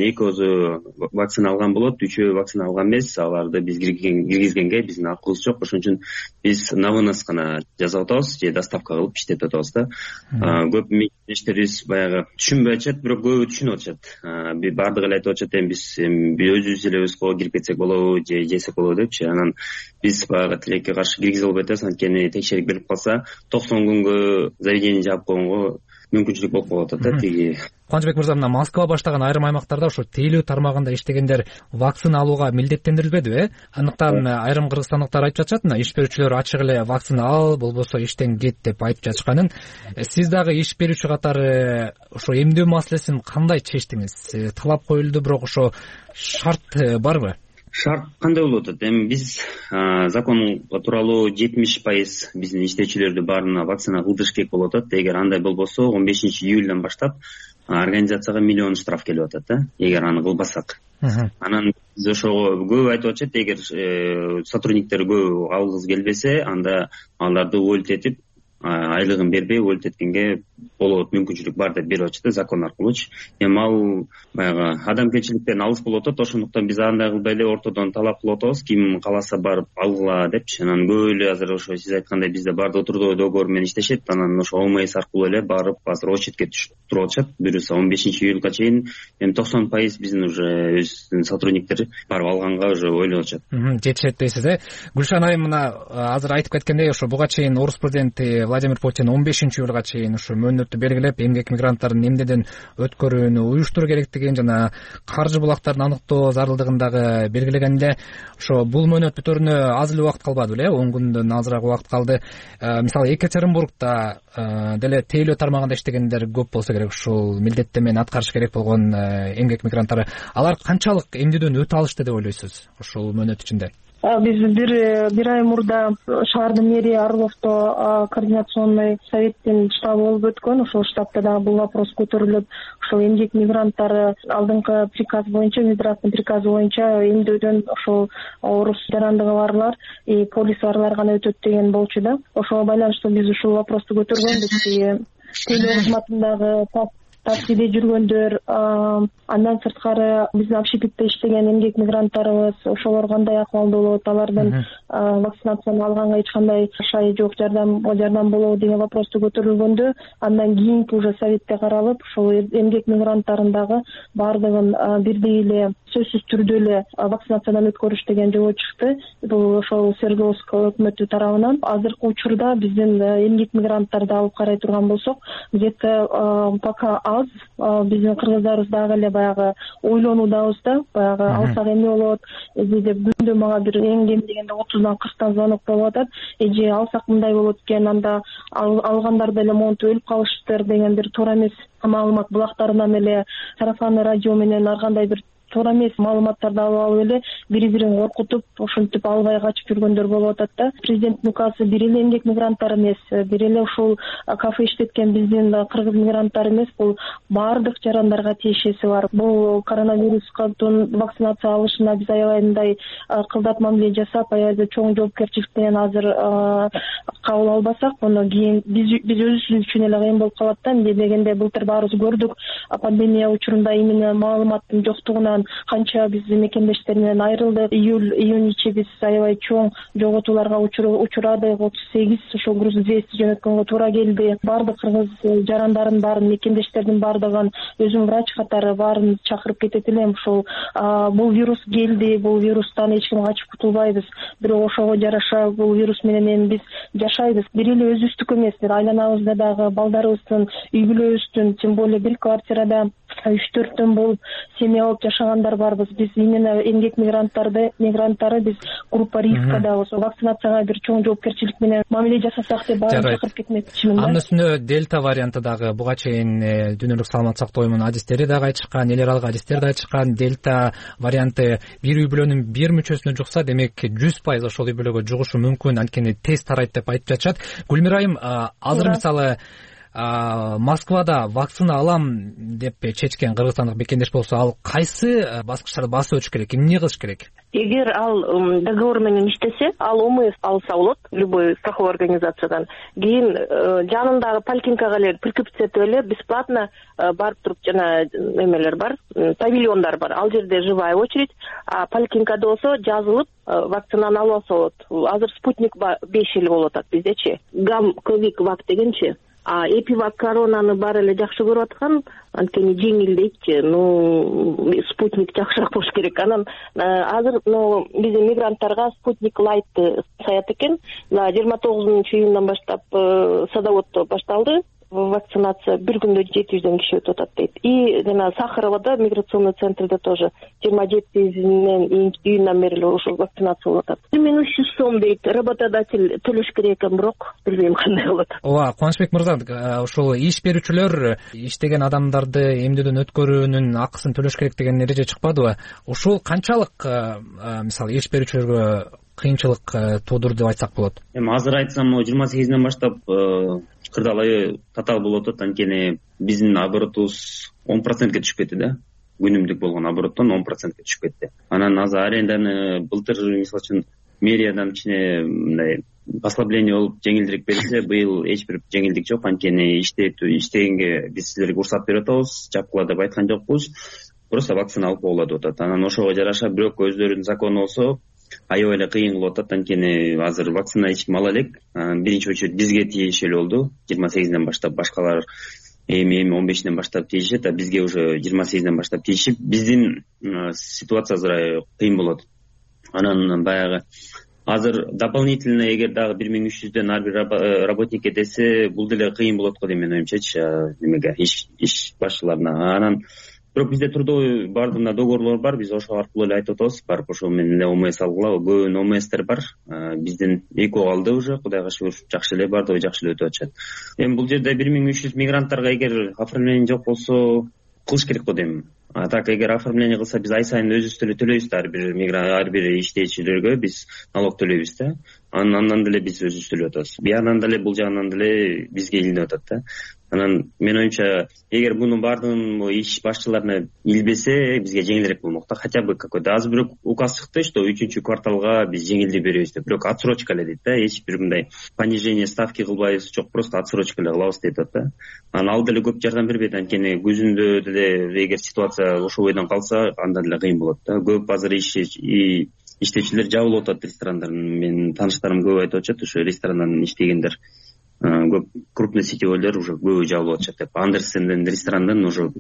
2өзү вакцина алган болот, 3өө вакцина алган эмес. Аларды биз киргизгенге биздин акыбыз жок. Ошон үчүн биз на вынос гана жасап атабыз же доставка кылып иштетип атабыз да. Көп мекендештерибиз баягы түшүнбөй атышат, бирок көбү түшүнүп атышат. Бардыгы эле айтып атышат, биз өзүбүз эле өз кирип кетсек болобу же жесек болобу депчи. Анан биз баягы тилекке каршы киргизе албай атабыз. Анткени текшерип берип калса 90 күнгө заведение жаап койгонго мүмкүнчүлүк болуп калып атат да тиги. Кубанычбек мырза, мына Москва баштаган айрым аймактарда ошо тейлөө тармагында иштегендер вакцина алууга милдеттендирилбеди, Андыктан айрым кыргызстандыктар айтып жатышат, мына иш берүүчүлөр ачык эле вакцина ал, болбосо иштен кет деп айтып жатышканын. Сиз дагы иш берүүчү катары ошо эмдөө маселесин кандай чечтиңиз? Талап коюлду, бирок ошо шарт барбы? Шарт кандай болуп атат? Эми биз закон тууралуу 70% биздин иштөөчүлөрдү баарына вакцина кылдырыш керек болуп атат. Эгер андай болбосо 15-июлдан баштап организацияга 1 миллион штраф келип атат да, эгер аны кылбасак. Анан биз ошого көп айтып атышат, эгер сотрудниктер көп алгысы келбесе, анда аларды өлтетип айлыгын бербей өлтеткенге болот, мүмкүнчүлүк бар деп берип атышат закон аркылуучу. Эми ал баягы адамгерчиликтен алыс болуп атат. Ошондуктан биз андай кылбай эле ортодон талап кылып атабыз, ким кааласа барып алгыла депчи. Анан көп эле азыр ошо сиз айткандай бизде бардыгы трудовой договор менен иштешет. Анан ошо ОМС аркылуу эле барып азыр очередке түшүп туруп атышат. Буюрса 15-июлга чейин эми 90% биздин уже өздүн сотрудниктер барып алганга уже ойлоп атышат. Жетишет дейсиз, Гүлшан айым, мына азыр айтып кеткендей, ошо буга чейин орус президенти Владимир Путин 15-июлга чейин ушу мөөнөттү белгилеп, эмгек мигранттарын эмнеден өткөрүүнү уюштуруу керектигин жана каржы булактарын аныктоо зарылдыгын дагы белгилеген эле. Ошо бул мөөнөт бүтөрүнө аз эле убакыт калбады беле, 10 күндөн азыраак убакыт калды. Мисалы Екатеринбургда деле тейлөө тармагында иштегендер көп болсо керек, ушул милдеттемени аткарыш керек болгон эмгек мигранттары. Алар канчалык эмнеден өтө алышты деп ойлойсуз ушул мөөнөт ичинде? Биз бир ай мурда шаардын мэрия Орловдо координационный советтин штабы болуп өткөн. Ошол штабта дагы бул вопрос көтөрүлүп, ошол эмгек мигранттары алдыңкы приказ боюнча, Минздравдын приказы боюнча эмдөөдөн ошол орус жарандыгы барлар и полис барлар гана өтөт деген болчу да. Ошого байланыштуу биз ушул вопросту көтөргөнбүз. Тейлөө кызматындагы таксиде жүргөндөр, андан сырткары биздин общепитте иштеген эмгек мигранттарыбыз, ошолор кандай акыбалда болот, алардын вакцинацияны алганга эч кандай шай жок, жардам болобу деген вопросту көтөрүлгөндө, андан кийинки уже советте каралып, ошол эмгек мигранттарын дагы баардыгын бирдей эле сөзсүз түрдө эле вакцинациядан өткөрүш деген жобо чыкты. Бул ошол Свердловск өкмөтү тарабынан. Азыркы учурда биздин эмгек мигранттарды алып карай турган болсок, где-то пока аз. Биздин кыргыздарыбыз дагы эле баягы ойлонуудабыз да, баягы алсак эмне болот, деп күндө мага бир эң кем дегенде 30-дан 40 звонок болуп атат. Эже алсак мындай болот экен, анда алгандар деле монтип өлүп калыштыр деген бир туура эмес маалымат булактарынан эле сарафанный радио менен ар кандай бир туура эмес маалыматтарды алып эле бири-бирин коркутуп, ошентип албай качып жүргөндөр болуп атат да. Президенттин указы бир эле эмгек мигранттар эмес, бир эле ушул кафе иштеткен биздин кыргыз мигранттар эмес, бул баардык жарандарга тиешеси бар. Бул коронавируска вакцинация алышына биз аябай мындай кылдат мамиле жасап, аябай чоң жоопкерчилик менен азыр кабыл албасак, андан кийин биз өзүбүз үчүн эле кыйын болуп калат да. Эмне дегенде былтыр баарыбыз көрдүк, пандемия учурунда именно маалыматтын жоктугунан канча биз мекендештер менен айрылдык. Июнь ичи биз аябай чоң жоготууларга учурадык. 38 ошол груз 200 жөнөткөнгө туура келди. Баардык кыргыз жарандарын баарын, мекендештердин баардыгын өзүм врач катары баарын чакырып кетет элем. Ушул бул вирус келди, бул вирустан эч ким качып кутулбайбыз. Бирок ошого жараша бул вирус менен биз жашайбыз. Бир эле өзүбүздүк эмес, айланабызда дагы балдарыбыздын, үй бүлөбүздүн, тем более бир квартирада 3-4төн болуп семья болуп жашагандар барбыз. Биз именно эмгек мигранттары биз группа рискадабыз. Вакцинацияга бир чоң жоопкерчилик менен мамиле жасасак деп баарын чакырып кетмекчимин. Анын үстүнө дельта варианты дагы буга чейин дүйнөлүк саламат сактоо оюмунун адистери дагы айтышкан, эл аралык адистер да айтышкан, дельта варианты бир үй бүлөнүн бир мүчөсүнө жукса, демек 100% ошол үй бүлөгө жугушу мүмкүн, анткени тез тарайт деп айтып жатышат. Гүлмира айым, азыр мисалы Москвада вакцина алам деп чечкен кыргызстандык мекендеш болсо, ал кайсы баскычтарды басып өтүш керек, эмне кылыш керек? Эгер ал договор менен иштесе, ал ОМС алса болот, любой страховой организациядан. Кийин жанындагы поликлиникага эле прикрепцетип эле бесплатно барып туруп, жана эмелер бар, павильондар бар. Ал жерде живая очередь, а поликлиникада болсо жазылып вакцинаны алып алса болот. Азыр спутник 5 эл болуп атат биздечи. Гам ковид вак дегенчи. Эпивак коронаны баары эле жакшы көрүп аткан, анткени жеңил дейт. Спутник жакшыраак болуш керек. Анан азыр биздин мигранттарга спутник лайтты саят экен. 29-июндан баштап садоводдо башталды. Вакцинация бир күндө 700 киши өтүп атат дейт. И жана Сахаровада миграционный центрде тоже 27-нен июндан бери ошол вакцинация болуп атат. 1300 сом дейт, работодатель төлөш керек экен, бирок билбейм кандай болот. Ооба, Кубанычбек мырза, ошол иш берүүчүлөр иштеген адамдарды эмдөөдөн өткөрүүнүн акысын төлөш керек деген эреже чыкпадыбы? Ушул канчалык мисалы иш берүүчүлөргө кыйынчылык туудурду деп айтсак болот? Эми азыр айтсам, 28-ден баштап кырдаалайы татаал болуп атат, анткени биздин оборотубуз 10%ке түшүп кетти да. Күнүмдүк болгон обороттон 10%ке түшүп кетти. Анан азыр аренданы былтыр мисалы үчүн мэриядан кичине мындай послабление болуп жеңилдирик берилсе, быйыл эч бир жеңилдик жок, анткени иштегенге биз силерге уруксат берип атабыз, жапкыла деп айткан жокпуз. Просто вакцина алып болот деп атат. Анан ошого жараша бирок өздөрүнүн закону болсо аябай эле кыйын кылып атат, анткени азыр вакцина эч ким ала элек. Биринчи очередь бизге тиешелүү болду. 28-ден баштап башкалар эми 15-ден баштап тиешет, а бизге уже 28-ден баштап тиешип, биздин ситуация азыр кыйын болот. Анан баягы азыр дополнительно эгер дагы 1300дөн ар бир работникке десе, бул деле кыйын болот го деп менин оюмчачы, немеге иш башчыларына. Анан бирок бизде трудовой баардыгында договорлор бар, биз ошол аркылуу эле айтып атабыз, барып ошол менен эле ОМС алгыла. Көбүн ОМСтер бар. Биздин 2 калды уже, кудайга шүгүр, жакшы эле бардыгы жакшы эле өтүп атышат. Эми бул жерде 1300 мигранттарга эгер оформление жок болсо кылыш керек го дейм. А так эгер оформление кылса, биз ай сайын өзүбүз төлөйбүз да, ар бир иштечилерге биз налог төлөйбүз да. Андан деле биз өзүбүз төлөп атабыз. Биягынан деле бул жагынан деле бизге илинип атат да. Анан мен оюмча, эгер мунун баардыгын иш башчыларына илбесе, бизге жеңилирээк болмок да. Хотя бы какой-то азыр бирок указ чыкты, что 3-чү кварталга биз жеңилдик беребиз деп. Бирок отсрочка эле дейт да. Эч бир мындай понижение ставки кылбайбыз, жок, просто отсрочка эле кылабыз дейт да. Анан ал деле көп жардам бербейт, анткени күзүндө деле эгер ситуация ошол бойдон калса, анда деле кыйын болот да. Көп азыр иштечилер жабылып атат, ресторандар. Менин тааныштарым көп айтып атышат, ошо ресторандан иштегендер көп крупный сетевойлер уже көбү жабылып атышат деп. Андерсенден ресторандан уже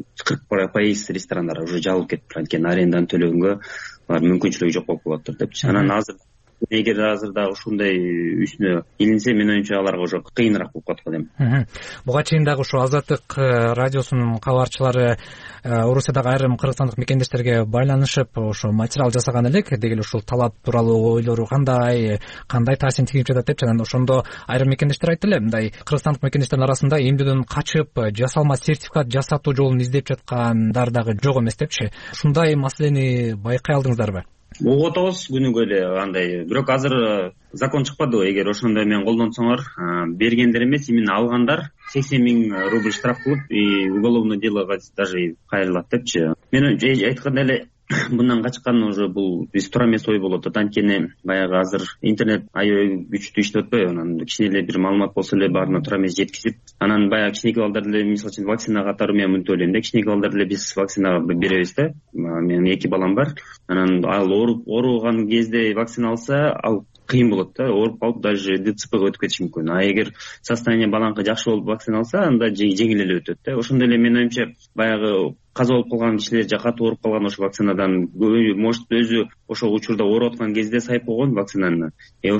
40% ресторандар уже жабылып кетип, анткени аренданы төлөгөнгө алар мүмкүнчүлүгү жок болуп калыптыр депчи. Анан азыр эгер азыр дагы ушундай үстүнө илинсе, мен оюмча аларга уже кыйыныраак болуп калат го дейм. Буга чейин дагы ушу Азаттык радиосунун кабарчылары Орусиядагы айрым кыргызстандык мекендештерге байланышып ошо материал жасаган элек, дегеле ушул талап тууралуу ойлору кандай таасирин тийгип жатат депчи. Анан ошондо айрым мекендештер айтты эле, мындай кыргызстандык мекендештердин арасында эмдөөдөн качып жасалма сертификат жасатуу жолун издеп жаткандар дагы жок эмес депчи. Ушундай маселени байкай алдыңыздарбы? Угуп атабыз күнүгө эле андай. Бирок азыр закон чыкпады. Эгер ошондой менен колдонсоңор, бергендер эмес, именно алгандар 80 000 рубль штраф кылып, уголовное делого даже кайрылат депчи. Мен айткандай эле мындан качкан уже бул биз туура эмес ой болуп атат. Анткени баягы азыр интернет аябай күчтүү иштеп атпайбы? Анан кичине эле бир маалымат болсо эле баарына туура эмес жеткизип, анан баягы кичинекей балдар деле мисалы үчүн вакцина катары мен мынтип ойлойм да, кичинекей балдар деле биз вакцинага беребиз да. Менин 2 балам бар. Анан ал ооруган кезде вакцина алса, ал кыйын болот да, ооруп калып даже ДЦПга өтүп кетиши мүмкүн. А эгер состояние балаңкы жакшы болуп вакцина алса, анда жеңил эле өтөт да. Ошондой эле мен оюмча баягы каза болуп калган кишилер же катуу ооруп калган ошо вакцинадан может өзү ошол учурда ооруп аткан кезде сайып койгон вакцинаны.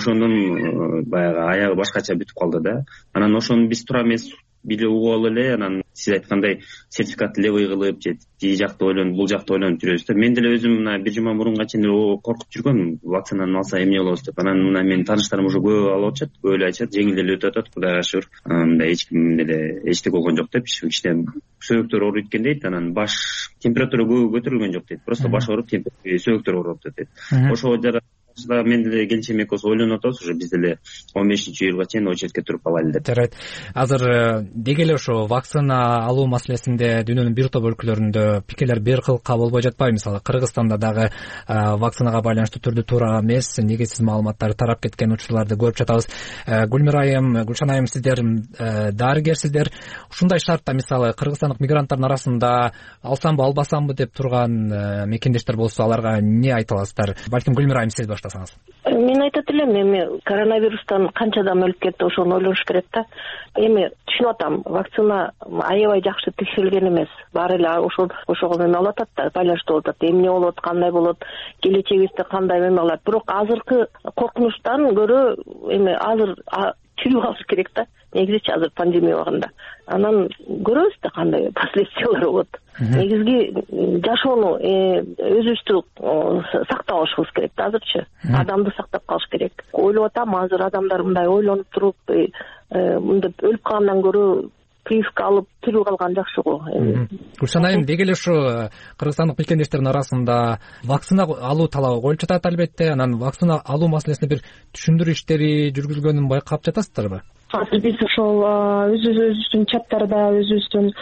Ошондон баягы аягы башкача бүтүп калды да. Анан ошону биз туура эмес биле угуп алып эле, анан сиз айткандай сертификатты левый кылып же тиги жакты ойлонуп, бул жакты ойлонуп жүрөбүз да. Мен деле өзүм мына бир жума мурунга чейин коркуп жүргөм, вакцинаны алса эмне болобуз деп. Анан мына менин тааныштарым уже көп алып атышат, көп эле айтышат, жеңил эле өтүп атат, Кудайга шүгүр. Мындай эч ким деле эчтеке болгон жок деп, кичине сөөктөр ооруйт экен дейт. Анан баш температура көтөрүлгөн жок дейт. Просто баш ооруп, сөөктөр ооруп атат дейт. Ошого жараша мен деле келинчем экөөбүз ойлонуп атабыз, уже биз деле 15-июлга чейин очередке туруп калайлы деп. Жарайт. Азыр деги эле ошо вакцина алуу маселесинде дүйнөнүн бир топ өлкөлөрүндө пикирлер бир кылка болбой жатпайбы? Мисалы Кыргызстанда дагы вакцинага байланыштуу түрдүү туура эмес, негизсиз маалыматтар тарап кеткен учурларды көрүп жатабыз. Гүлмира айым, Гүлшан айым, сиздер дарыгерсиздер. Ушундай шартта мисалы кыргызстандык мигранттардын арасында алсамбы, албасамбы деп турган мекендештер болсо, аларга эмне айта аласыздар? Балким Гүлмира айым, сиз баштасаңыз. Мен айтат элем, эми коронавирустан канча адам өлүп кетти, ошону ойлонуш керек да. Эми түшүнүп атам, вакцина аябай жакшы текшерилген эмес. Баары эле ошого эме алып атат да, байланыштуу болуп атат. Эмне болот, кандай болот, келечегибизде кандай эме калат. Бирок азыркы коркунучтан көрө эми азыр түйүп алыш керек да. Негизичи азыр пандемия убагында. Анан көрөбүз да кандай последствиялар болот. Негизги жашоону өзүбүздү сактап алышыбыз керек да азырчы. Адамды сактап калыш керек. Ойлоп атам, азыр адамдар мындай ойлонуп туруп, мындай өлүп калгандан көрө прививка алып тирүү калган жакшы го. Гүлшан айым, деги эле ушу кыргызстандык мекендештердин арасында вакцина алуу талабы коюлуп жатат албетте. Анан вакцина алуу маселесинде бир түшүндүрүү иштери жүргүзүлгөнүн байкап жатасыздарбы? Азыр биз ошол өзүбүздүн чаттарда, өзүбүздүн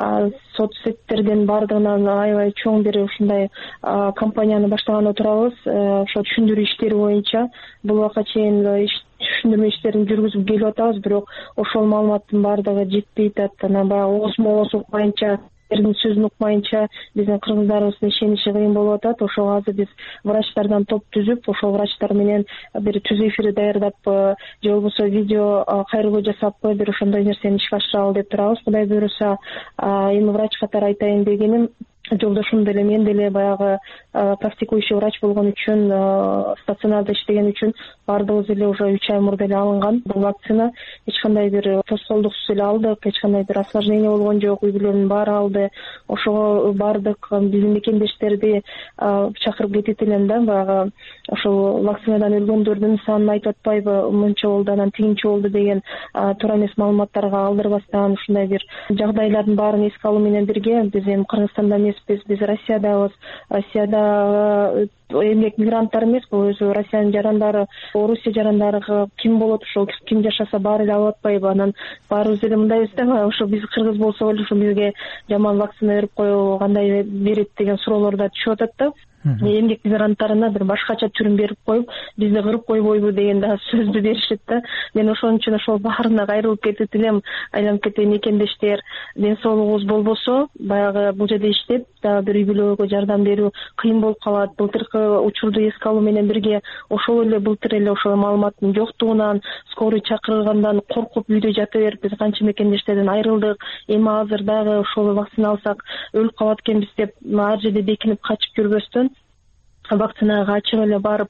соц сеттердин баардыгынан аябай чоң бир ушундай кампанияны баштаган отурабыз. Ошо түшүндүрүү иштери боюнча бул убакка чейин түшүндүрмө иштерин жүргүзүп келип атабыз, бирок ошол маалыматтын баардыгы жетпей атат. Анан баягы оозмооз укпайынча, эрдин сөзүн укмайынча биздин кыргыздарыбыздын ишениши кыйын болуп атат. Ошого азыр биз врачтардан топ түзүп, ошол врачтар менен бир түз эфир даярдаппы, же болбосо видео кайрылуу жасаппы, бир ошондой нерсени ишке ашыралы деп турабыз. Кудай буйруса, эми врач катары айтайын дегеним, жолдошум деле мен деле баягы практикующий врач болгон үчүн, стационарда иштеген үчүн баардыгыбыз эле уже 3 ай мурда эле алынган бул вакцина. Эч кандай бир тоскоолдуксуз эле алдык, эч кандай бир осложнение болгон жок, үй-бүлөнүн баары алды. Ошого бардык биздин мекендештерди чакырып кетет элем да, баягы ошол вакцинадан өлгөндөрдүн санын айтып атпайбы, мынча болду, анан тигинче болду деген туура эмес маалыматтарга алдырбастан ушундай бир жагдайлардын баарын эске алуу менен бирге биз эми Кыргызстанда эмеспиз, биз Россиядабыз. Россияда эмгек мигранттар эмес, бул өзү Россиянын жарандары, Орусия жарандары ким болот, ошол ким жашаса баары эле алып атпайбы? Анан баарыбыз эле мындайбыз да, ошо биз кыргыз болсок эле ошо бизге жаман вакцина берип коюу кандай берет деген суроолор да түшүп атат да. эмгек мигранттарына бир башкача түрүн берип коюп, бизди кырып койбойбу деген да сөздү беришет да. Мен ошон үчүн ошол баарына кайрылып кетип элем, айланып кетейин мекендештер, ден соолугубуз болбосо, баягы бул жерде иштеп, дагы бир үй бүлөгө жардам берүү кыйын болуп калат. Былтыркы учурду эске алуу менен бирге ошол эле былтыр эле ошол маалыматтын жоктугунан, скорый чакырылгандан коркуп үйдө жата берип биз канча мекендештерден айрылдык. Эми азыр дагы ошол вакцина алсак өлүп калат экенбиз деп ар жерде бекинип качып жүрбөстөн вакцинага ачык эле барып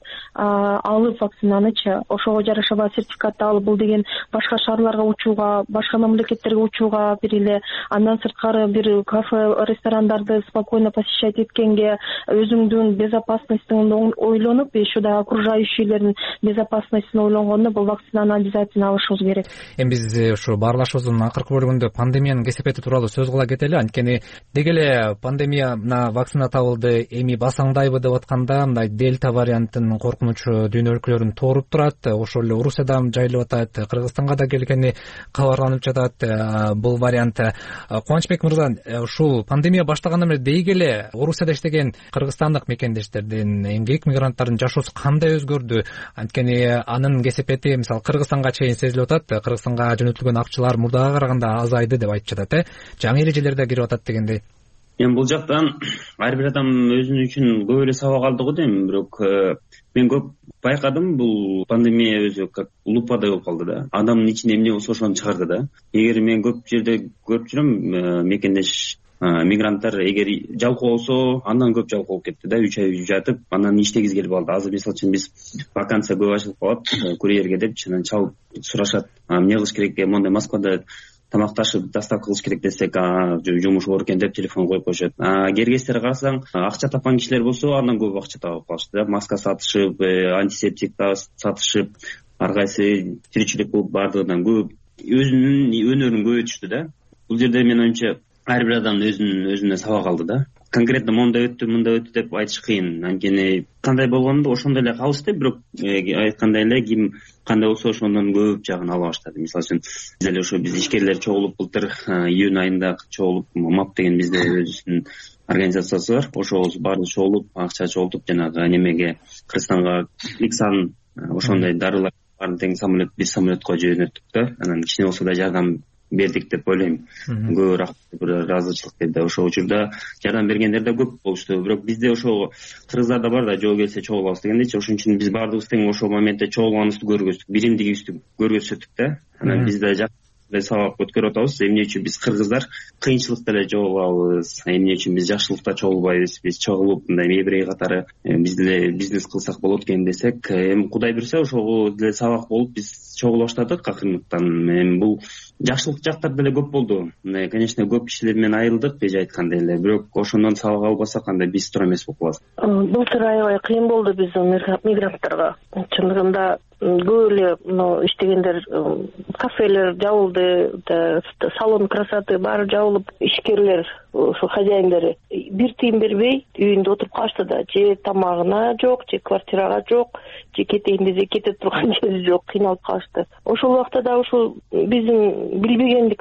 алып вакцинаначы ошого жараша сертификатты алып, бул деген башка шаарларга учууга, башка мамлекеттерге учууга бир эле, андан сырткары бир кафе, ресторандарды спокойно посещать эткенге, өзүңдүн безопасностьтуңду ойлонуп, еще да окружающийлердин безопасностьун ойлонгондо бул вакцинаны обязательно алышыбыз керек. Эми биз ушу баарлашуубуздун акыркы бөлүгүндө пандемиянын кесепети тууралуу сөз кыла кетели. Анткени деги эле пандемия мына вакцина табылды, эми басаңдайбы деп атканда мындай дельта вариантынын коркунучу дүйнө өлкөлөрүн тооруп турат. Ошол эле Орусиядан жайылып атат, Кыргызстанга да келгени кабарланып жатат бул вариант. Кубанычбек мырза, ушул пандемия баштагандан бери дейги эле Орусияда иштеген кыргызстандык мекендештердин, эмгек мигранттардын жашоосу кандай өзгөрдү? Анткени анын кесепети мисалы Кыргызстанга чейин сезилип атат. Кыргызстанга жөнөтүлгөн акчалар мурдага караганда азайды деп айтып жатат. Жаңы эрежелер да кирип атат дегендей. Эми бул жактан ар бир адам өзүнүн үчүн көп эле сабак алды го дейм, бирок мен көп байкадым, бул пандемия өзү как лупадай болуп калды да. Адамдын ичинде эмне болсо ошону чыгарды да. Эгер мен көп жерде көрүп жүрөм, мекендеш мигранттар эгер жалкоо болсо, андан көп жалкоо болуп кетти да. 3 ай жатып, анан иштегиз келип алды. Азыр мисалы үчүн биз вакансия көп ачылып калат, курьерге деп чынын чалып сурашат. Эмне кылыш керек, мондай Москвада тамакташып доставка кылыш керек десек, жумуш бар экен деп телефон коюп коюшат. Кергестерге карасаң, акча тапкан кишилер болсо, андан көп акча табып калышты да. Маска сатышып, антисептик сатышып, ар кайсы тиричилик кылып бардыгынан көп өзүнүн өнөрүн көбөйтүштү да. Бул жерде мен оюмча ар бир адам өзүнө сабак алды да. Конкретно мындай өттү деп айтыш кыйын. Анткени кандай болгондо ошондой эле калышты, бирок айткандай эле ким кандай болсо ошондон көп жагын ала баштады. Мисалы үчүн биз эле ошо биз ишкерлер чогулуп былтыр июнь айында чогулуп МАП деген бизде өзүбүздүн организациясы бар. Ошол баары чогулуп, акча чогултуп жанагы немеге Кыргызстанга Иксан ошондой дарылар баарын тең биз самолетко жөнөттүк да. Анан кичине болсо да жардам бердик деп ойлойм. Көп рахмат, ыраазычылык деди. Ошол учурда жардам бергендер да көп болушту. Бирок бизде ошол кыргыздарда бар да, жол келсе чогулабыз дегендейчи. Ошон үчүн биз баардыгыбыз тең ошол моментте чогулганыбызды көргөздүк, биримдигибизди көргөзсөттүк да. Анан биз да сабак өткөрүп атабыз. Эмне үчүн биз кыргыздар кыйынчылыкта эле чогулабыз, эмне үчүн биз жакшылыкта чогулбайбыз, биз чогулуп мындай мебрей катары биз деле бизнес кылсак болот экен десек, эми Кудай буйрса ошого деле сабак болуп биз чогула баштадык акырындыктан. Эми бул жакшылык жактар деле көп болду. Конечно, көп кишилер менен айрылдык, эже айткандай эле, бирок ошондон сабак албасак анда биз туура эмес болуп калабыз. Былтыр аябай кыйын болду биздин мигранттарга. Чындыгында көп эле иштегендер, кафелер жабылды, салон красоты баары жабылып, ишкерлер, ошо хозяиндери бир тыйын бербей үйүндө отуруп калышты да. Же тамагына жок, же квартирага жок, же кетейин десе кете турган жери жок, кыйналып калышты. Ошол убакта да ушул биздин билбегендик.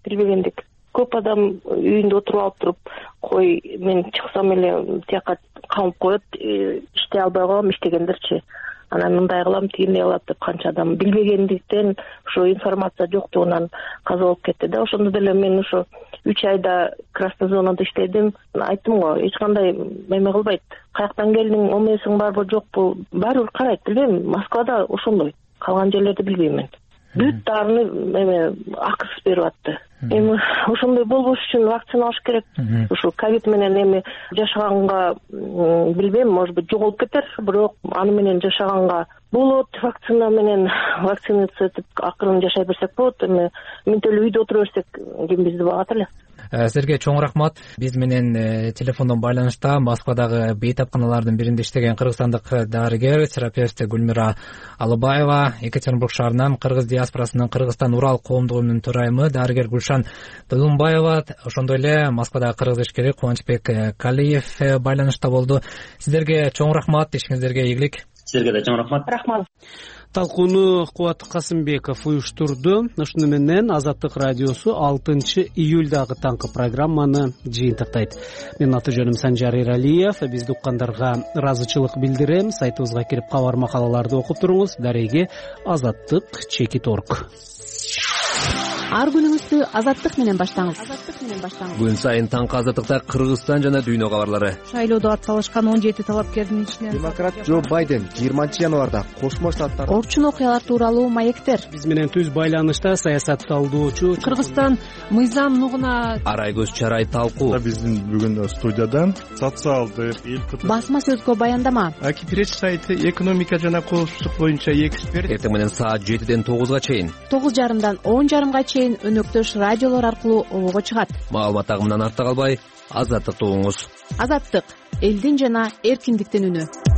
Көп адам үйүндө отуруп алып туруп, кой мен чыксам эле тияка камып коет, иштей албай калам, иштегендерчи. Анан мындай кылам, тигиндей кылат деп канча адам билбегендиктен, ошо информация жоктугунан каза болуп кетти да. Ошондо деле мен ошо 3 айда красный зонада иштедим. Айттым го, эч кандай эме кылбайт. Каяктан келдиң, омесиң барбы жокпу, баары бир карайт, билбейм. Москвада ошондой. Калган жерлерди билбейм мен. Бүт дарыны акысыз берип атты. Эми ошондой болбош үчүн вакцина алыш керек. Ушу ковид менен эми жашаганга билбейм, может быть жоголуп кетер, бирок аны менен жашаганга болот. Вакцина менен вакцинация этип акырын жашай берсек болот. Эми минтелүү үйдө отура берсек ким бизди багат эле. Сизерге чоң рахмат. Биз менен телефондон байланышта Москвадагы бейтапканалардын биринде иштеген кыргызстандык дарыгер, терапевт Гүлмира Алыбаева, Екатеринбург шаарынан кыргыз диаспорасынын Кыргызстан Урал коомдук өкүмүнүн төрайымы дарыгер Гүлшан Долунбаева, ошондой эле Москвадагы кыргыз ишкери Кубанычбек Калиев байланышта болду. Сиздерге чоң рахмат, ишиңиздерге ийгилик. Сизерге да чоң рахмат. Рахмат. Талкууну Кубат Касымбеков уюштурду. Ушуну менен Азаттык радиосу 6 июлдагы таңкы программаны жыйынтыктайт. Менин аты жөнүм Санжар Эралиев. Бизди уккандарга ыраазычылык билдирем. Сайтыбызга кирип кабар макалаларды окуп туруңуз. Дареги azattik.org. Ар күнүңүздү Азаттык менен баштаңыз. Күн сайын таңкы Азаттыкта Кыргызстан жана дүйнө кабарлары. Шайлоодо атсалышкан 17 талапкердин ичинен демократ Джо Байден 20-январда Кошмо Штаттар орчун окуялар тууралуу маектер. Биз менен түз байланышта саясат талдоочу Кыргызстан мыйзам нугуна Арайгөз Чарай талкуу. Биздин бүгүн студияда социалдык басма сөзгө баяндама. Акипирич сайты экономика жана коопсуздук боюнча эксперт. Эртең менен саат 7ден 9га чейин. 9:30дан 10:30га чейин өнөктөш радиолор аркылуу обого чыгат. Маалымат агымынан артта калбай, Азаттыкты угуңуз. Азаттык — элдин жана эркиндиктин үнү.